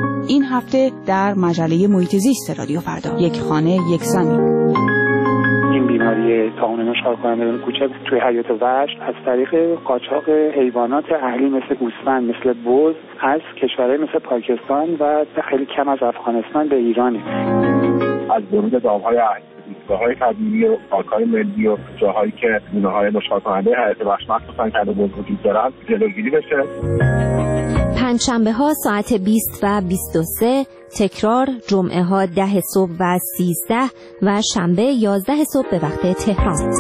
هفته در مجله محیط زیست رادیو فردا. یک خانه یک زمین. این بیماری طاعون نشخوار کنندگان کوچک توی حیات وحش از طریق قاچاق حیوانات اهلی مثل گوسفند، مثل بز از کشورهای مثل پاکستان و خیلی کم از افغانستان به ایرانه. از ورود دامهای اهلی، ایستگاه‌های طبیعی و پارک‌های ملی و جاهایی که گونه‌های نشخوار کننده حیات وحش مخصوصاً کد بز وجود دارن جلوگیری بشه. پنجشنبه ها ساعت بیست و بیست و سه، تکرار جمعه ها ده صبح و سیزده و شنبه یازده صبح به وقت تهران.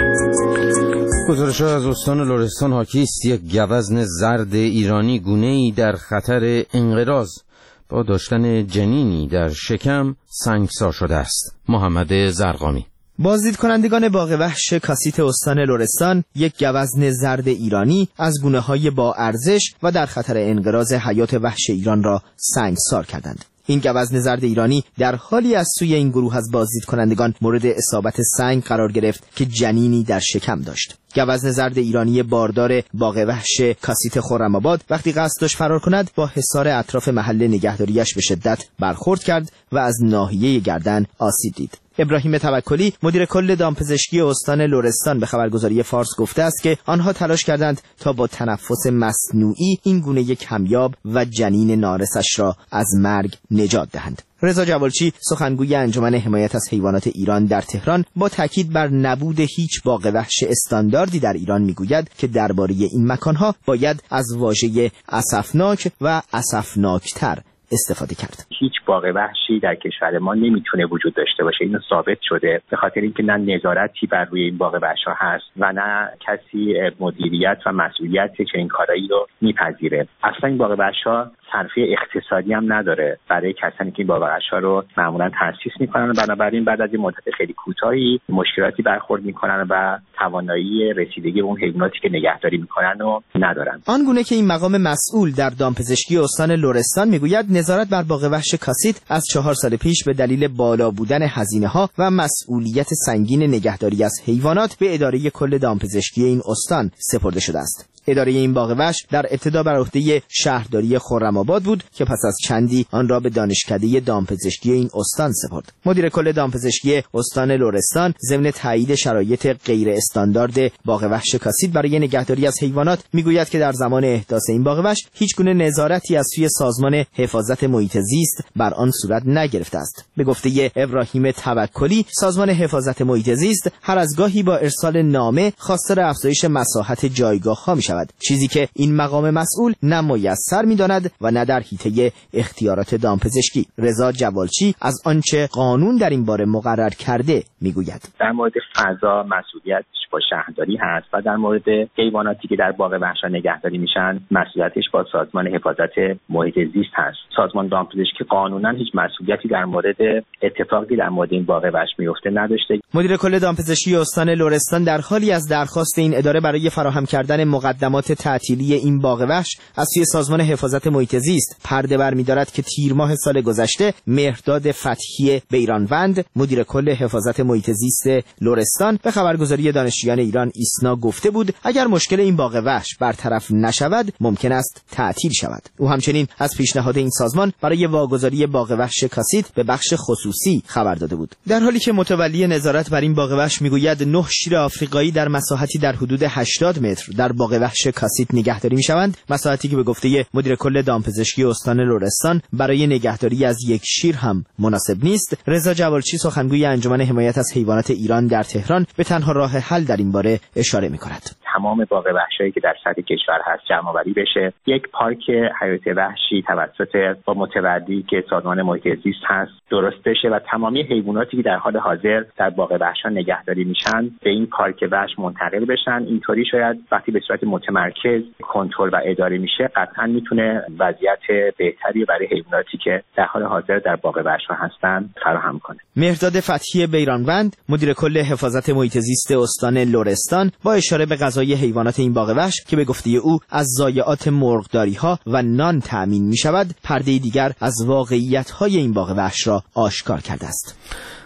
گزارش از استان لرستان حاکی است یک گوزن زرد ایرانی گونه‌ای در خطر انقراض با داشتن جنینی در شکم سنگسار شده است. محمد زرقامی. بازدید کنندگان باغ وحش کاسیت استان لرستان یک گوزن زرد ایرانی از گونه‌های با ارزش و در خطر انقراض حیات وحش ایران را سنگسار کردند. این گوزن زرد ایرانی در حالی از سوی این گروه از بازدید کنندگان مورد اصابت سنگ قرار گرفت که جنینی در شکم داشت. گوزن زرد ایرانی باردار باغ وحش کاسیت خرم‌آباد وقتی قصد داشت فرار کند با حصار اطراف محل نگهداریش به شدت برخورد کرد و از ناحیه گردن آسیب دید. ابراهیم توکلی مدیر کل دامپزشکی استان لرستان به خبرگزاری فارس گفته است که آنها تلاش کردند تا با تنفس مصنوعی این گونه کمیاب و جنین نارسش را از مرگ نجات دهند. رضا جوالچی سخنگوی انجمن حمایت از حیوانات ایران در تهران با تاکید بر نبود هیچ باغ وحش استانداردی در ایران میگوید که درباره این مکانها باید از واژه اسفناک و اسفناکتر استفاده کرد. هیچ باغ وحشی در کشور ما نمیتونه وجود داشته باشه. اینو ثابت شده به خاطر اینکه نه نظارتی بر روی این باغ وحش‌ها هست و نه کسی مدیریت و مسئولیت چنین کارایی رو میپذیره. اصلا این باغ وحش‌ها صرفه اقتصادی هم نداره برای کسانی که این باغ وحش‌ها رو معمولا تأسیس میکنن. بنابراین بعد از این مدت خیلی کوتاهی مشکلاتی برخورد میکنن و توانایی رسیدگی به اون حیواناتی که نگهداری میکنن رو ندارن. آنگونه که این مقام مسئول در دامپزشکی استان لرستان میگوید نظارت بر باغ وحش کاسیت از چهار سال پیش به دلیل بالا بودن هزینه‌ها و مسئولیت سنگین نگهداری از حیوانات به اداره کل دامپزشکی این استان سپرده شده است. اداره این باغ وحش در ابتدا بر عهده شهرداری خرم‌آباد بود که پس از چندی آن را به دانشکده دامپزشکی این استان سپرد. مدیر کل دامپزشکی استان لرستان ضمن تایید شرایط غیر استاندارد باغ وحش کاسیت برای نگهداری از حیوانات میگوید که در زمان احداث این باغ وحش هیچ گونه نظارتی از سوی سازمان حفاظت محیط زیست بر آن صورت نگرفته است. به گفته ابراهیم توکلی سازمان حفاظت محیط زیست هر از گاهی با ارسال نامه خواستار افزایش مساحت جایگاه‌ها می‌شود، چیزی که این مقام مسئول نه میسر می‌داند و نه در حیطه اختیارات دامپزشکی. رضا جوالچی از آنچه قانون در این باره مقرر کرده میگوید. در مورد فضا مسئولیتش با شهرداری هست و در مورد حیواناتی که در باغ وحش نگهداری میشن مسئولیتش با سازمان حفاظت محیط زیست هست. سازمان دامپزشکی قانونا هیچ مسئولیتی در مورد اتفاقی در مورد این باغ وحش میفته نداشته. مدیر کل دامپزشکی استان لرستان در حالی از درخواست این اداره برای فراهم کردن مقدمات تعطیلی این باغ وحش از سوی سازمان حفاظت محیط زیست پرده برمی‌دارد که تیر ماه سال گذشته مهرداد فتحی بیرانوند مدیر کل حفاظت محیط زیست لرستان به خبرگزاری دانشجویان ایران ایسنا گفته بود اگر مشکل این باغ وحش برطرف نشود ممکن است تعطیل شود. او همچنین از پیشنهاد این سازمان برای واگذاری باغ وحش کاسیت به بخش خصوصی خبر داده بود. در حالی که متولی نظارت بر این باغ وحش میگوید نه شیر آفریقایی در مساحتی در حدود هشتاد متر در باغ وحش کاسیت نگهداری میشوند، مساحتی که به گفته مدیر کل دامپزشکی استان لرستان برای نگهداری از یک شیر هم مناسب نیست. رضا جوالچی سخنگوی انجمن حمایت از حیوانات ایران در تهران به تنها راه حل در این باره اشاره می‌کند. تمام باغ وحشی که در سطح کشور هست جمع‌آوری بشه، یک پارک حیات وحشی توسط با متولی که سازمان محیط زیست هست درست بشه و تمامی حیواناتی که در حال حاضر در باغ وحش نگهداری میشن به این پارک وحش منتقل بشن. اینطوری شاید وقتی به صورت متمرکز کنترل و اداره میشه قطعا میتونه وضعیت بهتری برای حیواناتی که در حال حاضر در باغ وحش هستن فراهم کنه. مهرداد فتحی بیرانوند مدیر کل حفاظت محیط زیست استان لرستان با اشاره به غذای حیوانات این باغ وحش که به گفته او از ضایعات مرغداری‌ها و نان تأمین می‌شود، پرده دیگر از واقعیت‌های این باغ وحش را آشکار کرده است.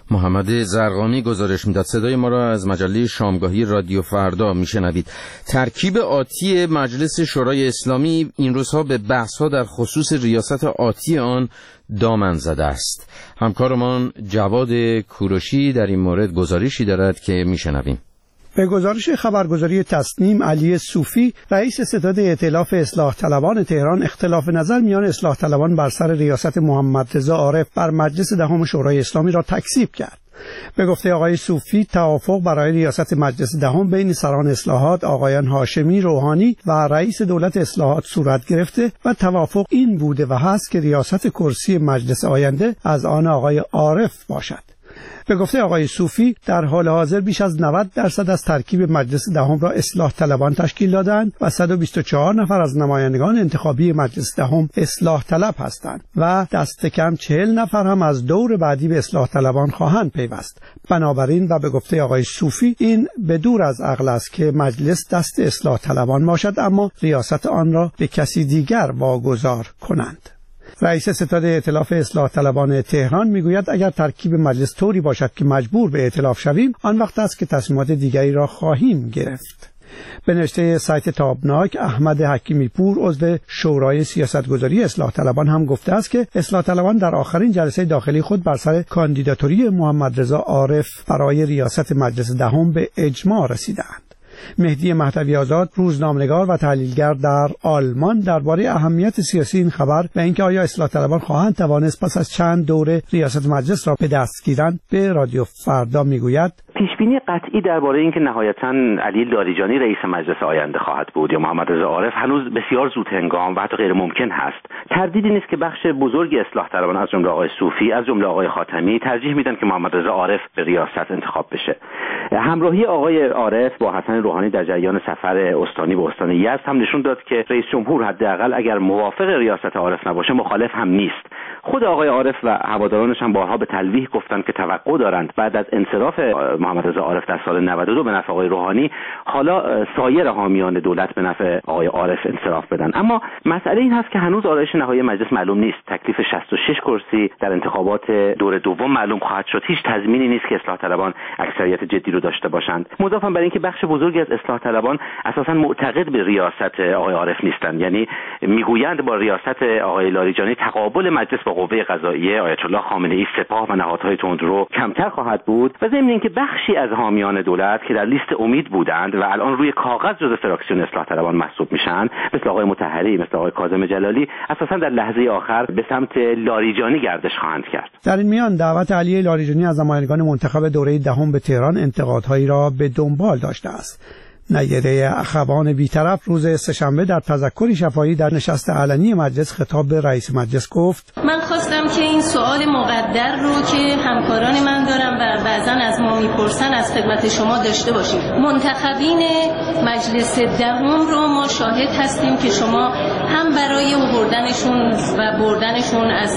محمد زرقامی گزارش میداد. صدای ما را از مجله شامگاهی رادیو فردا میشنوید. ترکیب آتی مجلس شورای اسلامی این روزها به بحث‌ها در خصوص ریاست آتی آن دامن زده است. همکارمان جواد کوروشی در این مورد گزارشی دارد که میشنویم. به گزارش خبرگزاری تسنیم، علی صوفی رئیس ستاد ائتلاف اصلاح طلبان تهران اختلاف نظر میان اصلاح طلبان بر سر ریاست محمد رضا عارف بر مجلس دهم شورای اسلامی را تکذیب کرد. به گفته آقای صوفی، توافق برای ریاست مجلس دهم بین سران اصلاحات آقایان هاشمی، روحانی و رئیس دولت اصلاحات صورت گرفته و توافق این بوده و هست که ریاست کرسی مجلس آینده از آن آقای عارف باشد. به گفته آقای صوفی، در حال حاضر بیش از نود درصد از ترکیب مجلس دهم را اصلاح طلبان تشکیل دادند و صد و بیست و چهار نفر از نمایندگان انتخابی مجلس دهم اصلاح طلب هستند و دست کم چهل نفر هم از دور بعدی به اصلاح طلبان خواهند پیوست. بنابراین و به گفته آقای صوفی، این به دور از عقل است که مجلس دست اصلاح طلبان باشد اما ریاست آن را به کسی دیگر واگذار کنند. رئیس ستاد ائتلاف اصلاح طلبان تهران میگوید اگر ترکیب مجلس طوری باشد که مجبور به ائتلاف شویم، آن وقت است که تصمیمات دیگری را خواهیم گرفت. به نوشته سایت تابناک، احمد حکیمی پور عضو شورای سیاستگذاری اصلاح طلبان هم گفته است که اصلاح طلبان در آخرین جلسه داخلی خود بر سر کاندیداتوری محمد رضا عارف برای ریاست مجلس دهم به اجماع رسیدند. مهدی مهدوی آزاد، روزنامه‌نگار و تحلیلگر در آلمان، درباره اهمیت سیاسی این خبر و اینکه آیا اصلاح طلبان خواهند توانست پس از چند دوره ریاست مجلس را به دست گیرند، به رادیو فردا میگوید پیشبینی قطعی درباره اینکه نهایتاً علی لاریجانی رئیس مجلس آینده خواهد بود یا محمد رضا عارف هنوز بسیار زود هنگام و حتی غیر ممکن هست. تردیدی نیست که بخش بزرگی اصلاح طلبان از جمله آقای صوفی، از جمله آقای خاتمی ترجیح میدن که محمد رضا عارف به ریاست انتخاب بشه. همراهی آقای عارف با حسن روحانی در جریان سفر استانی به استان یزد هم نشون داد که رئیس جمهور حداقل اگر موافق ریاست عارف نباشه مخالف هم نیست. خود آقای عارف و هوادارانش هم بارها به تلویح گفتند که توقع دارند بعد از انصراف محمد رضا عارف در سال نود و دو به نفع آقای روحانی، حالا سایر حامیان دولت به نفع آقای عارف انصراف بدن. اما مسئله این هست که هنوز آرایش نهایی مجلس معلوم نیست. تکلیف شصت و شش کرسی در انتخابات دور دوم معلوم خواهد شد. هیچ تضمینی نیست که اصلاح طلبان اکثریت جدی رو داشته باشند. مضافاً بر اینکه بخش بزرگی از اصلاح طلبان اساساً معتقد به ریاست آقای عارف نیستند، یعنی میگویند با ریاست آقای لاریجانی تقابل مجلس با قوه قضاییه، آیت الله خامنه‌ای، سپاه و نهادهای تندرو کمتر خواهد بود و ضمن اینکه بخشی از حامیان دولت که در لیست امید بودند و الان روی کاغذ جزو فراکسیون اصلاح طلبان محسوب میشن، مثل آقای مطهری، مثل آقای کاظم جلالی، اساساً در لحظه آخر به سمت لاریجانی گردش خواهند کرد. در این میان دعوت علی لاریجانی از نمایندگان منتخب دوره دهم به تهران انتقادهایی را به دنبال داشته است. نیره اخوان بی‌طرف روز سه‌شنبه در تذکری شفاهی در نشست علنی مجلس خطاب به رئیس مجلس گفت: من خواستم که این سوال مقدر رو که همکاران من دارم و بعضا از ما میپرسن از خدمت شما داشته باشیم. منتخبین مجلس دهم رو ما شاهد هستیم که شما هم برای بردنشون و بردنشون از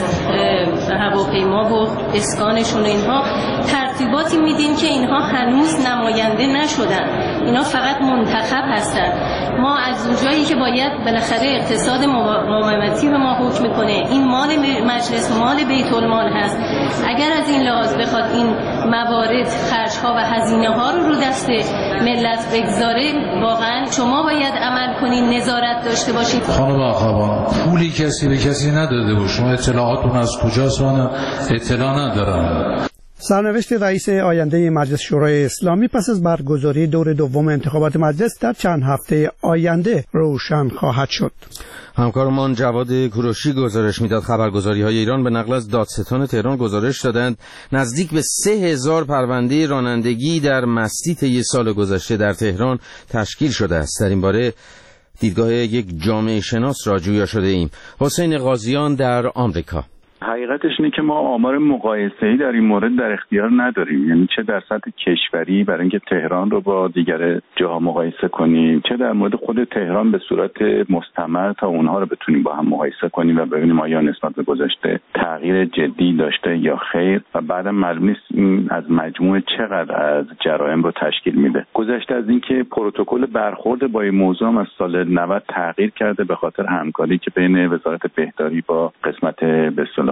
هواپیما و اسکانشون و اینها ترتیباتی میدین که اینها هنوز نماینده نشدن. اینا فقط منتخب هستن. ما از اونجایی که باید بالاخره اقتصاد مقاومتی به ما حکم میکنه، این مال مجلس، مال بیت المال هست. اگر از این لحاظ بخواد این موارد، خرج‌ها و هزینه‌ها رو رو دست ملت بگذاره، واقعا شما باید عمل کنین، نظارت داشته باشید. خانم اخوان، پولی کسی به کسی نداده و شما اطلاعاتون از کجاست؟ من اطلاع ندارم. سرنوشت رئیس آینده مجلس شورای اسلامی پس از برگزاری دور دوم انتخابات مجلس در چند هفته آینده روشن خواهد شد. همکارمان جواد کوروشی گزارش میداد. خبرگزاری‌های ایران به نقل از دادستان تهران گزارش دادند نزدیک به سه هزار پرونده رانندگی در مستی طی سال گذشته در تهران تشکیل شده است. در این باره دیدگاه یک جامعه شناس را جویا شده ایم. حسین قاضیان در آمریکا. حقیقتش اینه که ما آمار مقایسه‌ای در این مورد در اختیار نداریم، یعنی چه در سطح کشوری برای اینکه تهران رو با دیگر جاها مقایسه کنیم، چه در مورد خود تهران به صورت مستمر تا اونها رو بتونیم با هم مقایسه کنیم و ببینیم آیا نسبت به گذشته تغییر جدی داشته یا خیر و بعدم معلوم نیست این از مجموع چقدر از جرایم رو تشکیل میده. گذشته از اینکه پروتکل برخورد با این موضوع هم از سال نود تغییر کرده به خاطر همکاری که بین وزارت بهداری با قسمت به اصطلاح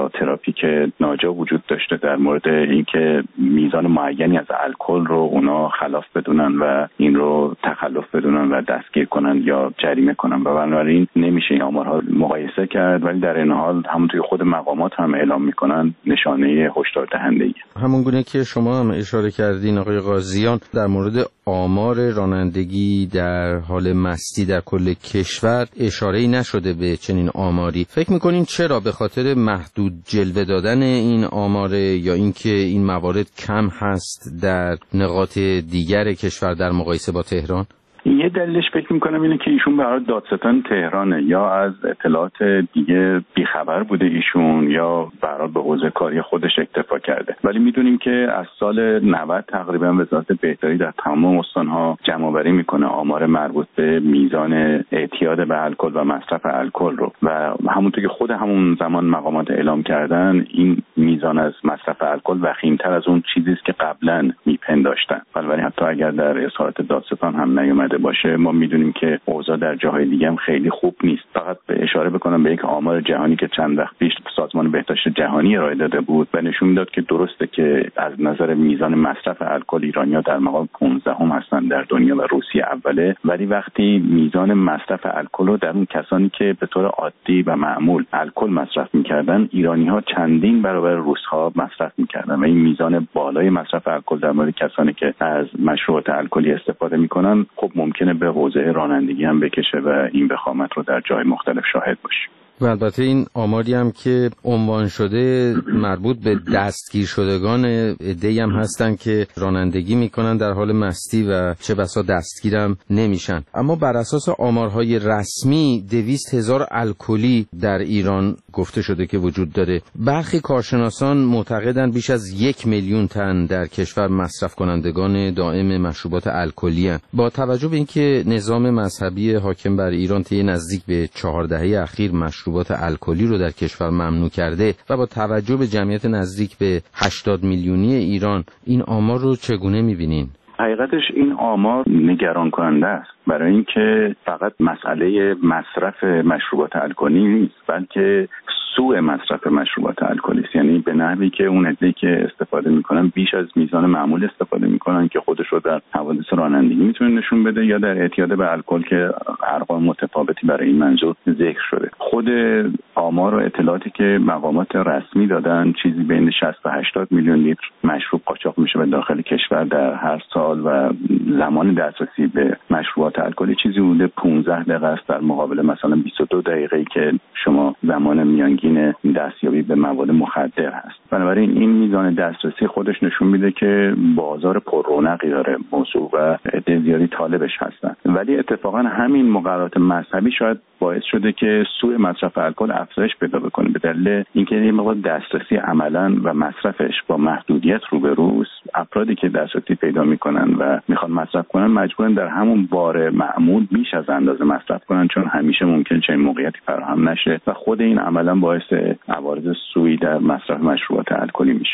اصطلاح تراپی که ناجا وجود داشته در مورد اینکه میزان معینی از الکل رو اونا خلاف بدونن و این رو تخلف بدونن و دستگیر کنن یا جریمه کنن و بنابراین نمیشه این آمارها مقایسه کرد، ولی در این حال همونطور که خود مقامات هم اعلام میکنن نشانه هشدار دهنده‌ای. همون گونه که شما هم اشاره کردین آقای قاضیان در مورد آمار رانندگی در حال مستی در کل کشور اشاره‌ای نشده به چنین آماری. فکر می‌کنین چرا؟ به خاطر محدود جلوه دادن این آمار یا اینکه این موارد کم هست در نقاط دیگر کشور در مقایسه با تهران؟ یه دلیلش فکر میکنم اینه که ایشون برای دادستان تهرانه، یا از اطلاعات دیگه بیخبر بوده ایشون یا برای به حوزه کاری خودش اکتفا کرده. ولی میدونیم که از سال نود تقریبا وزارت بهداری در تمام استانها جمع‌آوری میکنه آمار مربوط به میزان اعتیاد به الکل و مصرف الکل رو و همونطور که خود همون زمان مقامات اعلام کردن این میزان از مصرف الکل وخیم‌تر از اون چیزی است که قبلا میپنداشتن. ولی حتی اگر در اظهارات دادستان هم نیومد باشه ما میدونیم که اوضاع در جاهای دیگه هم خیلی خوب نیست. فقط به اشاره بکنم به یک آمار جهانی که چند وقت پیش سازمان بهداشت جهانی ارائه داده بود و نشون میداد که درسته که از نظر میزان مصرف الکل ایرانی‌ها در مقام پانزدهم هستن در دنیا و روسیه اوله، ولی وقتی میزان مصرف الکل رو در اون کسانی که به طور عادی و معمول الکل مصرف میکردن ایرانی‌ها چندین برابر روس‌ها مصرف میکردن و این میزان بالای مصرف الکل در مورد کسانی که از مشروبات الکلی استفاده میکنن خب ممکنه به حوزه رانندگی هم بکشه و این وخامت رو در جای مختلف شاهد باشیم. و البته این آماری هم که عنوان شده مربوط به دستگیر شدگان عده‌ای هم هستن که رانندگی میکنن در حال مستی و چه بسا دستگیرم نمیشن. اما بر اساس آمارهای رسمی دویست هزار الکلی در ایران گفته شده که وجود داره. برخی کارشناسان معتقدن بیش از یک میلیون تن در کشور مصرف کنندگان دائم مشروبات الکلی هستند. با توجه به اینکه نظام مذهبی حاکم بر ایران طی نزدیک به چهار دهه اخیر مشروبات الکلی رو در کشور ممنوع کرده و با توجه به جمعیت نزدیک به هشتاد میلیونی ایران این آمار رو چگونه می‌بینین؟ حقیقتش این آمار نگران کننده است، برای اینکه فقط مسئله مصرف مشروبات الکلی نیست بلکه سوء مصرف مشروبات الکلی است، یعنی به نحوی که اون عده‌ای که استفاده میکنن بیش از میزان معمول استفاده میکنن که خودش رو در حوادث رانندگی میتونه نشون بده یا در اعتیاد به الکل که ارقام متفاوتی برای این منظور ذکر شده. خود آمار و اطلاعاتی که مقامات رسمی دادن چیزی بین شصت تا هشتاد میلیون لیتر مشروب قاچاق میشه به داخل کشور در هر سال و زمان دسترسی به مشروبات الکلی چیزی بوده پانزده دقیقه است در مقابل مثلا بیست و دو دقیقه‌ای که شما زمان میانگین دستیابی به مواد مخدر هست. بنابراین این میزان دسترسی خودش نشون میده که بازار پر رونقی داره موضوع و عده زیادی طالبش هستن، ولی اتفاقا همین مقررات مذهبی شاید باعث شده که سوء مصرف الکل افزایش پیدا بکنه به دلیل اینکه این مقدار دسترسی عملاً و مصرفش با محدودیت روبروست. افرادی که دسترسی پیدا میکنن و میخوان مصرف کنن مجبورن در همون بار معمول بیش از اندازه مصرف کنن چون همیشه ممکن چنین موقعیتی فراهم نشه و خود این عملاً باعث عوارض سوئی در مصرف مشروبات الکلی میشه.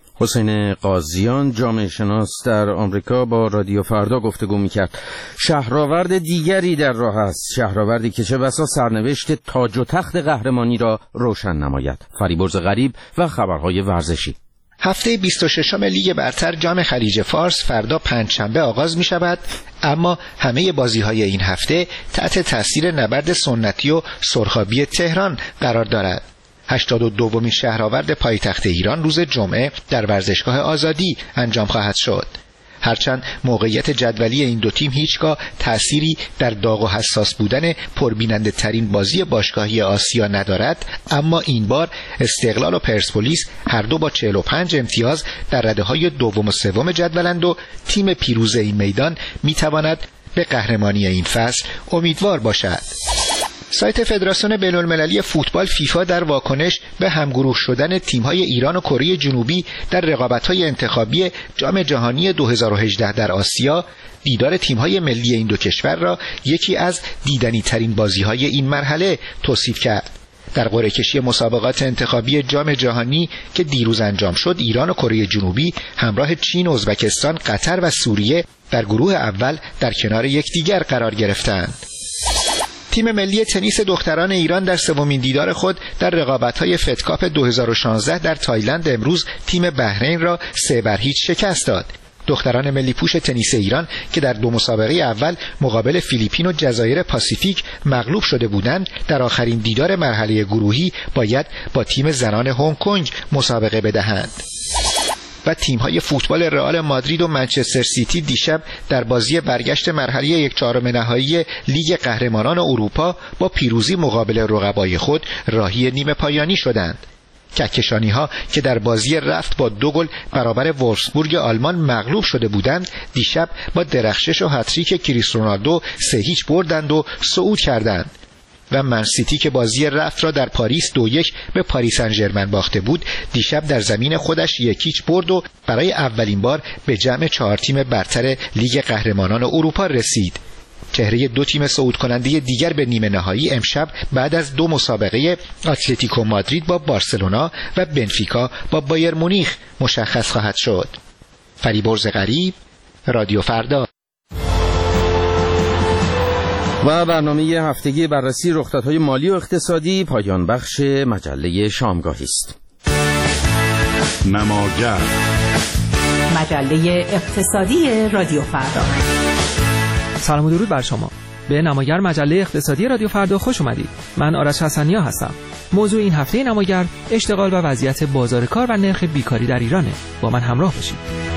حسین قاضیان جامعه شناس در آمریکا با رادیو فردا گفتگو میکرد. شهرآورد دیگری در راه است، شهرآوردی که چه بسا سرنوشت تاج و تخت قهرمانی را روشن نماید. فریبرز غریب و خبرهای ورزشی. هفته بیست و ششم لیگ برتر جام خلیج فارس فردا پنجشنبه آغاز می شود، اما همه بازی های این هفته تحت تاثیر نبرد سنتی و سرخابی تهران قرار دارد. هشتاد و دومین شهرآورد پایتخت ایران روز جمعه در ورزشگاه آزادی انجام خواهد شد. هرچند موقعیت جدولی این دو تیم هیچگاه تأثیری در داغ و حساس بودن پربیننده ترین بازی باشگاهی آسیا ندارد، اما این بار استقلال و پرسپولیس هر دو با چهل و پنج امتیاز در رده‌های دوم و سوم جدولند و تیم پیروز این میدان میتواند به قهرمانی این فصل امیدوار باشد. سایت فدراسیون بین‌المللی فوتبال فیفا در واکنش به همگروه شدن تیم‌های ایران و کره جنوبی در رقابت‌های انتخابی جام جهانی دو هزار و هجده در آسیا دیدار تیم‌های ملی این دو کشور را یکی از دیدنی‌ترین بازی‌های این مرحله توصیف کرد. در قرعه کشی مسابقات انتخابی جام جهانی که دیروز انجام شد، ایران و کره جنوبی همراه چین، ازبکستان، قطر و سوریه در گروه اول در کنار یکدیگر قرار گرفتند. تیم ملی تنیس دختران ایران در سومین دیدار خود در رقابت‌های فدکاپ دو هزار و شانزده در تایلند امروز تیم بحرین را سه بر هیچ شکست داد. دختران ملی پوش تنیس ایران که در دو مسابقه اول مقابل فیلیپین و جزایر پاسیفیک مغلوب شده بودند، در آخرین دیدار مرحله گروهی باید با تیم زنان هنگ کنگ مسابقه بدهند. و تیم‌های فوتبال رئال مادرید و منچستر سیتی دیشب در بازی برگشت مرحله یک چهارم نهایی لیگ قهرمانان اروپا با پیروزی مقابل رقبای خود راهی نیمه پایانی شدند. کهکشانی‌ها که در بازی رفت با دو گل برابر وولفسبورگ آلمان مغلوب شده بودند، دیشب با درخشش و هتریک کریس رونالدو سه هیچ بردند و صعود کردند. و منسیتی که بازی رفت را در پاریس دو یک به پاریس سن ژرمن باخته بود، دیشب در زمین خودش یک هیچ برد و برای اولین بار به جمع چهار تیم برتر لیگ قهرمانان اروپا رسید. چهره دو تیم صعود کننده دیگر به نیمه نهایی امشب بعد از دو مسابقه اتلتیکو مادرید با بارسلونا و بنفیکا با بایر مونیخ مشخص خواهد شد. فریبرز غریب، رادیو فردا. و برنامه هفتگی بررسی رخدادهای مالی و اقتصادی پایان بخش مجله شامگاهی است. نماگر، مجله اقتصادی رادیو فردا. سلام و درود بر شما. به نماگر مجله اقتصادی رادیو فردا خوش اومدید. من آرش حسنیا هستم. موضوع این هفته نماگر اشتغال و وضعیت بازار کار و نرخ بیکاری در ایرانه. با من همراه باشید.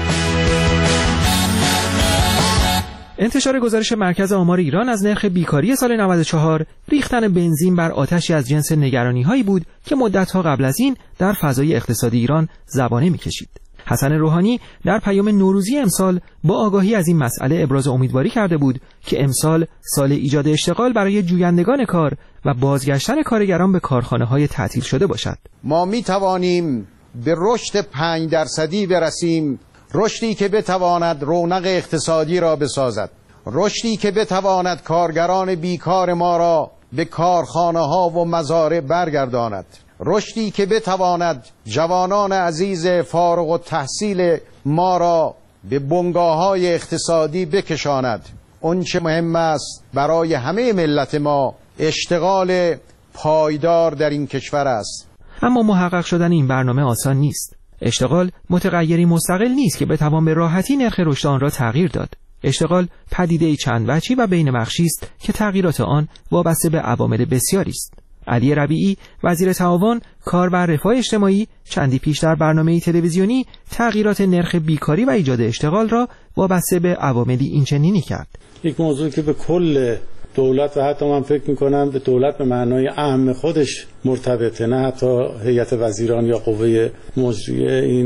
انتشار گزارش مرکز آمار ایران از نرخ بیکاری سال نود و چهار ریختن بنزین بر آتشی از جنس نگرانی‌هایی بود که مدت‌ها قبل از این در فضای اقتصادی ایران زبانه می‌کشید. حسن روحانی در پیام نوروزی امسال با آگاهی از این مسئله ابراز امیدواری کرده بود که امسال سال ایجاد اشتغال برای جویندگان کار و بازگشتن کارگران به کارخانه‌های تعطیل شده باشد. ما می‌توانیم به رشد پنج درصدی برسیم، رشدی که بتواند رونق اقتصادی را بسازد، رشدی که بتواند کارگران بیکار ما را به کارخانه‌ها و مزارع برگرداند، رشدی که بتواند جوانان عزیز فارغ التحصیل ما را به بنگاه‌های اقتصادی بکشاند. اون چه مهم است برای همه ملت ما اشتغال پایدار در این کشور است. اما محقق شدن این برنامه آسان نیست. اشتغال متغیری مستقل نیست که بتوان به راحتی نرخ رشد آن را تغییر داد. اشتغال پدیده‌ای چند وجهی و بین بخشی است که تغییرات آن وابسته به عوامل بسیاری است. علی ربیعی، وزیر تعاون، کار و رفاه اجتماعی، چندی پیش در برنامه تلویزیونی تغییرات نرخ بیکاری و ایجاد اشتغال را وابسته به عواملی اینچنینی کرد. یک موضوعی که به کل دولت و حتی من فکر می‌کنم به دولت به معنای اهم خودش مرتبطه، نه حتی هیئت وزیران یا قوه مجریه. این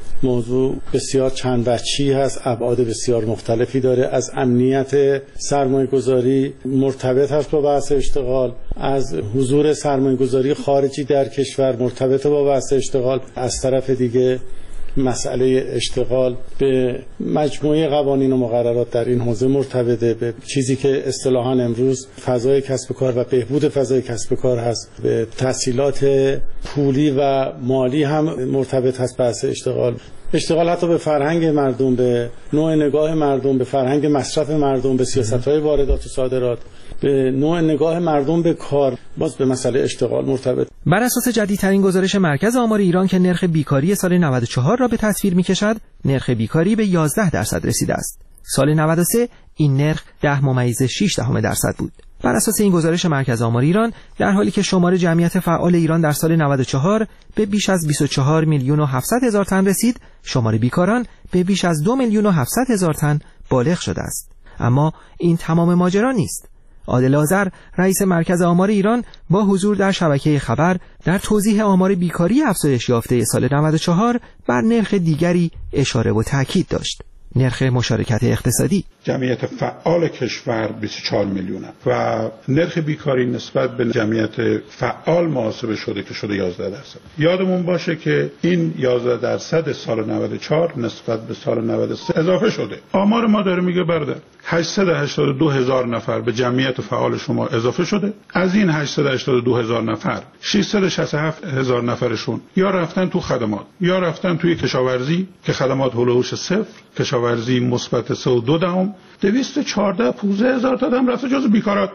موضوع بسیار چند وجهی هست، ابعاد بسیار مختلفی داره. از امنیت سرمایه‌گذاری مرتبط هست با بحث اشتغال، از حضور سرمایه‌گذاری خارجی در کشور مرتبط با بحث اشتغال، از طرف دیگه مسئله اشتغال به مجموعه قوانین و مقررات در این حوزه مرتبطه، به چیزی که اصطلاحاً امروز فضای کسب و کار و بهبود فضای کسب و کار هست، به تسهیلات پولی و مالی هم مرتبط هست بحث اشتغال. اشتغال حتی به فرهنگ مردم، به نوع نگاه مردم، به فرهنگ مصرف مردم، به سیاست‌های واردات و صادرات، به نوع نگاه مردم به کار، باز به مسئله اشتغال مرتبط. بر اساس جدیدترین گزارش مرکز آمار ایران که نرخ بیکاری سال نود و چهار را به تصویر می‌کشد، نرخ بیکاری به یازده درصد رسیده است. سال نود و سه این نرخ ده ممیز شش دهم درصد بود. بر اساس این گزارش مرکز آمار ایران، در حالی که شمار جمعیت فعال ایران در سال نود و چهار به بیش از بیست و چهار میلیون و هفتصد هزار تن رسید، شمار بیکاران به بیش از دو میلیون و هفتصد هزار تن بالغ شده است. اما این تمام ماجرا نیست. عادل آذر، رئیس مرکز آمار ایران، با حضور در شبکه خبر در توضیح آمار بیکاری افزایش یافته سال نود و چهار بر نرخ دیگری اشاره و تاکید داشت: نرخ مشارکت اقتصادی. جمعیت فعال کشور بیست و چهار میلیونه و نرخ بیکاری نسبت به جمعیت فعال محاسبه شده که شده یازده درصد. یادمون باشه که این یازده درصد سال نود و چهار نسبت به سال نود و سه اضافه شده. آمار ما داره میگه برادر هشتصد و هشتاد و دو هزار نفر به جمعیت فعال شما اضافه شده. از این هشتصد و هشتاد و دو هزار نفر ششصد و شصت و هفت هزار نفرشون یا رفتن تو خدمات یا رفتن توی کشاورزی که خدمات هولوش صفر، کشاورزی مثبت سه و دو دهم، دویست و چهارده پونزده هزار تا آدم رفته جز بیکارات.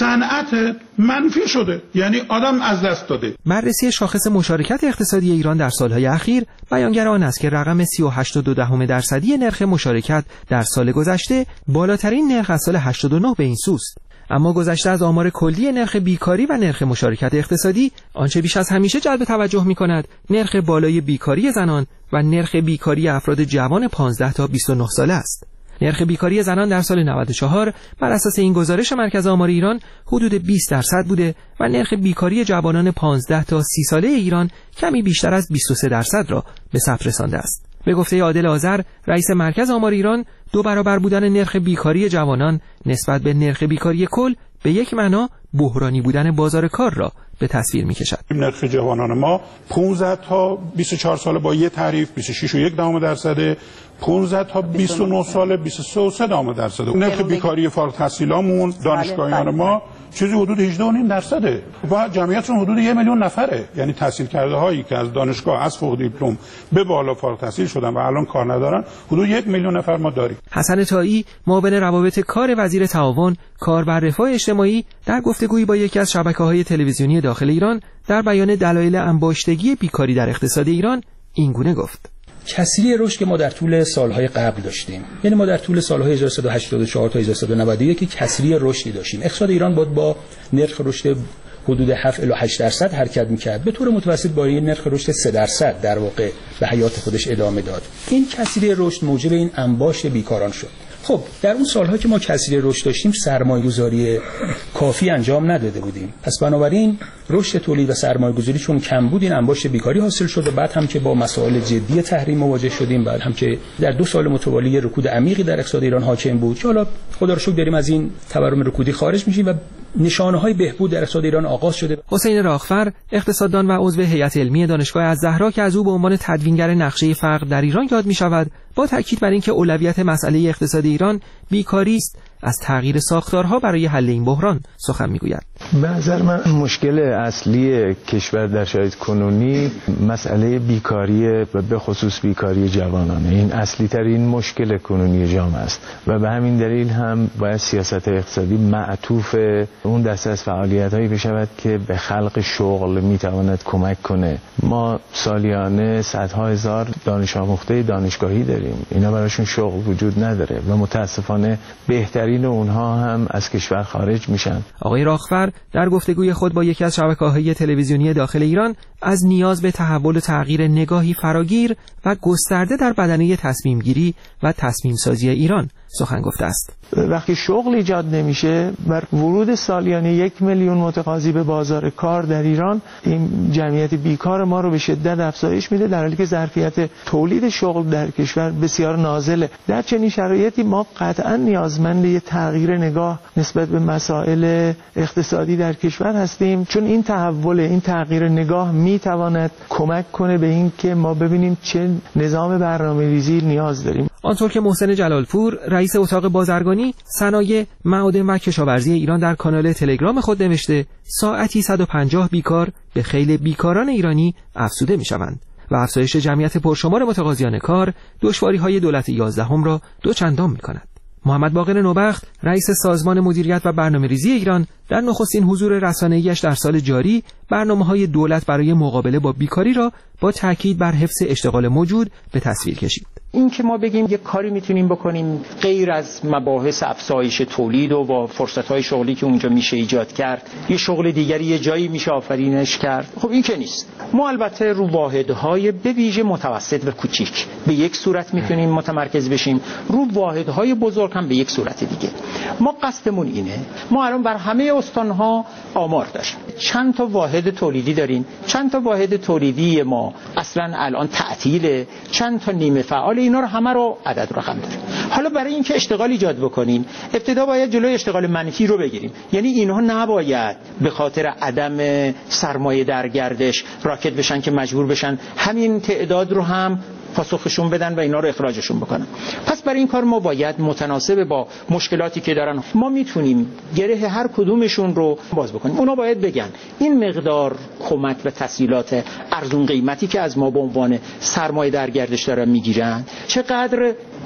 صنعت منفی شده، یعنی آدم از دست داده. بررسی شاخص مشارکت اقتصادی ایران در سالهای اخیر بیانگر آن است که رقم سی و هشت و دو دهم درصدی نرخ مشارکت در سال گذشته بالاترین نرخ از سال هشتاد و نه به این سوست. اما گذشته از آمار کلی نرخ بیکاری و نرخ مشارکت اقتصادی، آنچه بیش از همیشه جلب توجه می‌کند نرخ بالای بیکاری زنان و نرخ بیکاری افراد جوان پانزده تا بیست و نه ساله است. نرخ بیکاری زنان در سال نود و چهار بر اساس این گزارش مرکز آمار ایران حدود بیست درصد بوده و نرخ بیکاری جوانان پانزده تا سی ساله ایران کمی بیشتر از بیست و سه درصد را به ثبت رسانده است. به گفته عادل آذر، رئیس مرکز آمار ایران، دو برابر بودن نرخ بیکاری جوانان نسبت به نرخ بیکاری کل به یک معنا بحرانی بودن بازار کار را به تصویر می‌کشد. نرخ جوانان ما پانزده تا بیست و چهار ساله با یک تعریف بیست و شش و یک دهم درصد، پانزده تا بیست و نه ساله بیست و سه و سه دهم درصد. نرخ بیکاری فارغ التحصیلامون دانشگاهیان ما چیزی حدود هجده و نیم درصده و جمعیتشون حدود یک میلیون نفره. یعنی تحصیل کرده هایی که از دانشگاه از فوق دیپلم به بالا فارغ التحصیل شدن و الان کار ندارن حدود یک میلیون نفر ما داریم. حسن طایی، معاون روابط کار وزیر تعاون، کار و رفاه اجتماعی، در گفتگویی با یکی از شبکه‌های تلویزیونی داخل ایران در بیان دلایل انباشتگی بیکاری در اقتصاد ایران این گونه گفت: کسری رشد که ما در طول سالهای قبل داشتیم، یعنی ما در طول سالهای هزار و سیصد و هشتاد و چهار تا هزار و سیصد و نود و یک کسری رشدی داشتیم. اقتصاد ایران بود با نرخ رشد حدود هفت الی هشت درصد حرکت می‌کرد، به طور متوسط با این نرخ رشد سه درصد در واقع به حیات خودش ادامه داد. این کسری رشد موجب این انباشت بیکاران شد. خب در اون سالها که ما کسری رشد داشتیم سرمایه‌گذاری کافی انجام نداده بودیم، پس بنابراین رشد تولید و سرمایه‌گذاری چون کم بود این انباشت بیکاری حاصل شد و بعد هم که با مسائل جدی تحریم مواجه شدیم، بعد هم که در دو سال متوالی رکود عمیقی در اقتصاد ایران حاکم بود که حالا خدا رو شکر داریم از این تورم رکودی خارج میشیم و نشانه‌های بهبود در اقتصاد ایران آغاز شده. حسین راغفر، اقتصاددان و عضو هیئت علمی دانشگاه الزهرا که از او به عنوان تدوینگر نقشه فقر در ایران یاد می‌شود، با تاکید بر اینکه اولویت مسئله اقتصاد ایران بیکاری است، از تغییر ساختارها برای حل این بحران سخن میگوید. به نظر من مشکل اصلی کشور در شرایط کنونی مسئله بیکاری و به خصوص بیکاری جوانانه. این اصلی ترین مشکل کنونی جامعه است و به همین دلیل هم باید سیاست اقتصادی معطوف اون دسته از فعالیت‌هایی بشود که به خلق شغل میتواند کمک کنه. ما سالیانه صدها هزار دانش آموخته دانشگاهی داریم، اینا براشون شغل وجود نداره و متاسفانه بهتر این اونها هم از کشور خارج میشن. آقای راغفر در گفتگوی خود با یکی از شبکه‌های تلویزیونی داخل ایران از نیاز به تحول و تغییر نگاهی فراگیر و گسترده در بدنه تصمیم گیری و تصمیم سازی ایران سخن گفته است. وقتی شغل ایجاد نمیشه، بر ورود سالیانه یک میلیون متقاضی به بازار کار در ایران، این جمعیت بیکار ما رو به شدت افزایش میده، در حالی که ظرفیت تولید شغل در کشور بسیار نازله. در چنین شرایطی ما قطعا نیازمند یک تغییر نگاه نسبت به مسائل اقتصادی در کشور هستیم، چون این تحول، این تغییر نگاه میتواند کمک کنه به این که ما ببینیم چه نظام برنامه‌ریزی نیاز داریم. آنطور که محسن جلالپور، رئیس اتاق بازرگانی، صنایع، معادن و کشاورزی ایران در کانال تلگرام خود نوشته، ساعتی صد و پنجاه بیکار به خیل بیکاران ایرانی افزوده می‌شوند و افزایش جمعیت پرشمار متقاضیان کار دشواری‌های دولت یازدهم را دوچندان می‌کند. محمد باقر نوبخت، رئیس سازمان مدیریت و برنامه‌ریزی ایران، در نخستین حضور رسانه‌ایش در سال جاری برنامه‌های دولت برای مقابله با بیکاری را با تاکید بر حفظ اشتغال موجود به تصویر کشید. این که ما بگیم یک کاری میتونیم بکنیم غیر از مباحث افزایش تولید و با فرصت‌های شغلی که اونجا میشه ایجاد کرد، یه شغل دیگری یه جایی میشه آفرینش کرد، خب این که نیست. ما البته رو واحدهای به ویژه متوسط و کوچیک به یک صورت میتونیم متمرکز بشیم، رو واحدهای بزرگ هم به یک صورت دیگه. ما قصدمون اینه، ما الان بر همه استان‌ها آمار داریم، چند تا واحد تولیدی داریم، چند تا واحد تولیدی ما اصلا الان تعطیله، چند تا نیمه فعال، اینا رو همه رو عدد رقم داریم. حالا برای اینکه اشتغال ایجاد بکنیم، ابتدا باید جلوی اشتغال منفی رو بگیریم، یعنی اینها نباید به خاطر عدم سرمایه در گردش راکت بشن که مجبور بشن همین تعداد رو هم پاسخشون بدن و اینا رو اخراجشون بکنن. پس برای این کار ما باید متناسب با مشکلاتی که دارن ما میتونیم گره هر کدومشون رو باز بکنیم. اونا باید بگن این مقدار کمک و تسهیلات ارزون قیمتی که از ما به عنوان سرمایه در گردش دارن میگیرن چقدر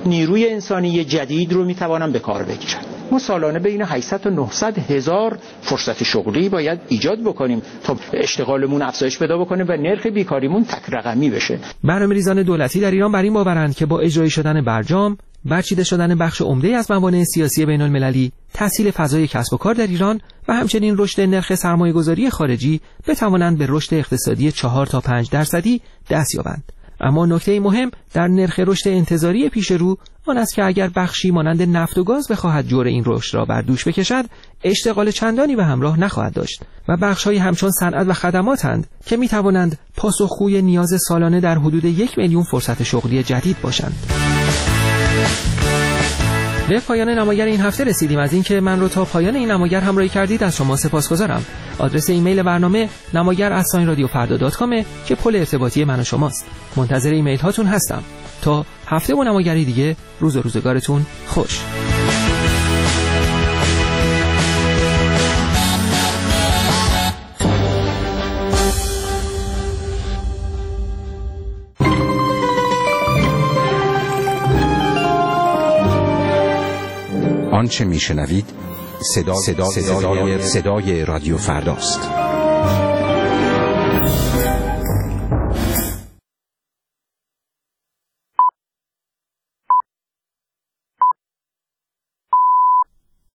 نیروی انسانی جدید رو میتوانن به کار بگیرن. ما سالانه بین هشتصد تا نهصد هزار فرصت شغلی باید ایجاد بکنیم تا اشتغالمون افزایش پیدا بکنه و نرخ بیکاریمون تک رقمی بشه. برنامه‌ریزان دولتی در ایران بر این باورند که با اجرایی شدن برجام، برچیده شدن بخش عمده از موانع سیاسی بین‌المللی، تسهیل فضای کسب و کار در ایران و همچنین رشد نرخ سرمایه‌گذاری خارجی بتوانند به رشد اقتصادی چهار تا پنج درصدی دست یابند. اما نکته مهم در نرخ رشد انتظاری پیش رو آن است که اگر بخشی مانند نفت و گاز بخواهد جور این رشد را بر دوش بکشد، اشتغال چندانی به همراه نخواهد داشت و بخش‌های همچون صنعت و خدماتند که می‌توانند پاسخگوی نیاز سالانه در حدود یک میلیون فرصت شغلی جدید باشند. به پایان نماگر این هفته رسیدیم. از اینکه من رو تا پایان این نماگر همراهی کردید از شما سپاسگزارم. آدرس ایمیل برنامه نماگر ات رادیو فردا دات کام که پل ارتباطی من و شماست. منتظر ایمیل هاتون هستم. تا هفته و نماگری دیگه، روز و روزگارتون خوش. آنچه میشنوید صدا صدا صدای, صدای رادیو فرداست.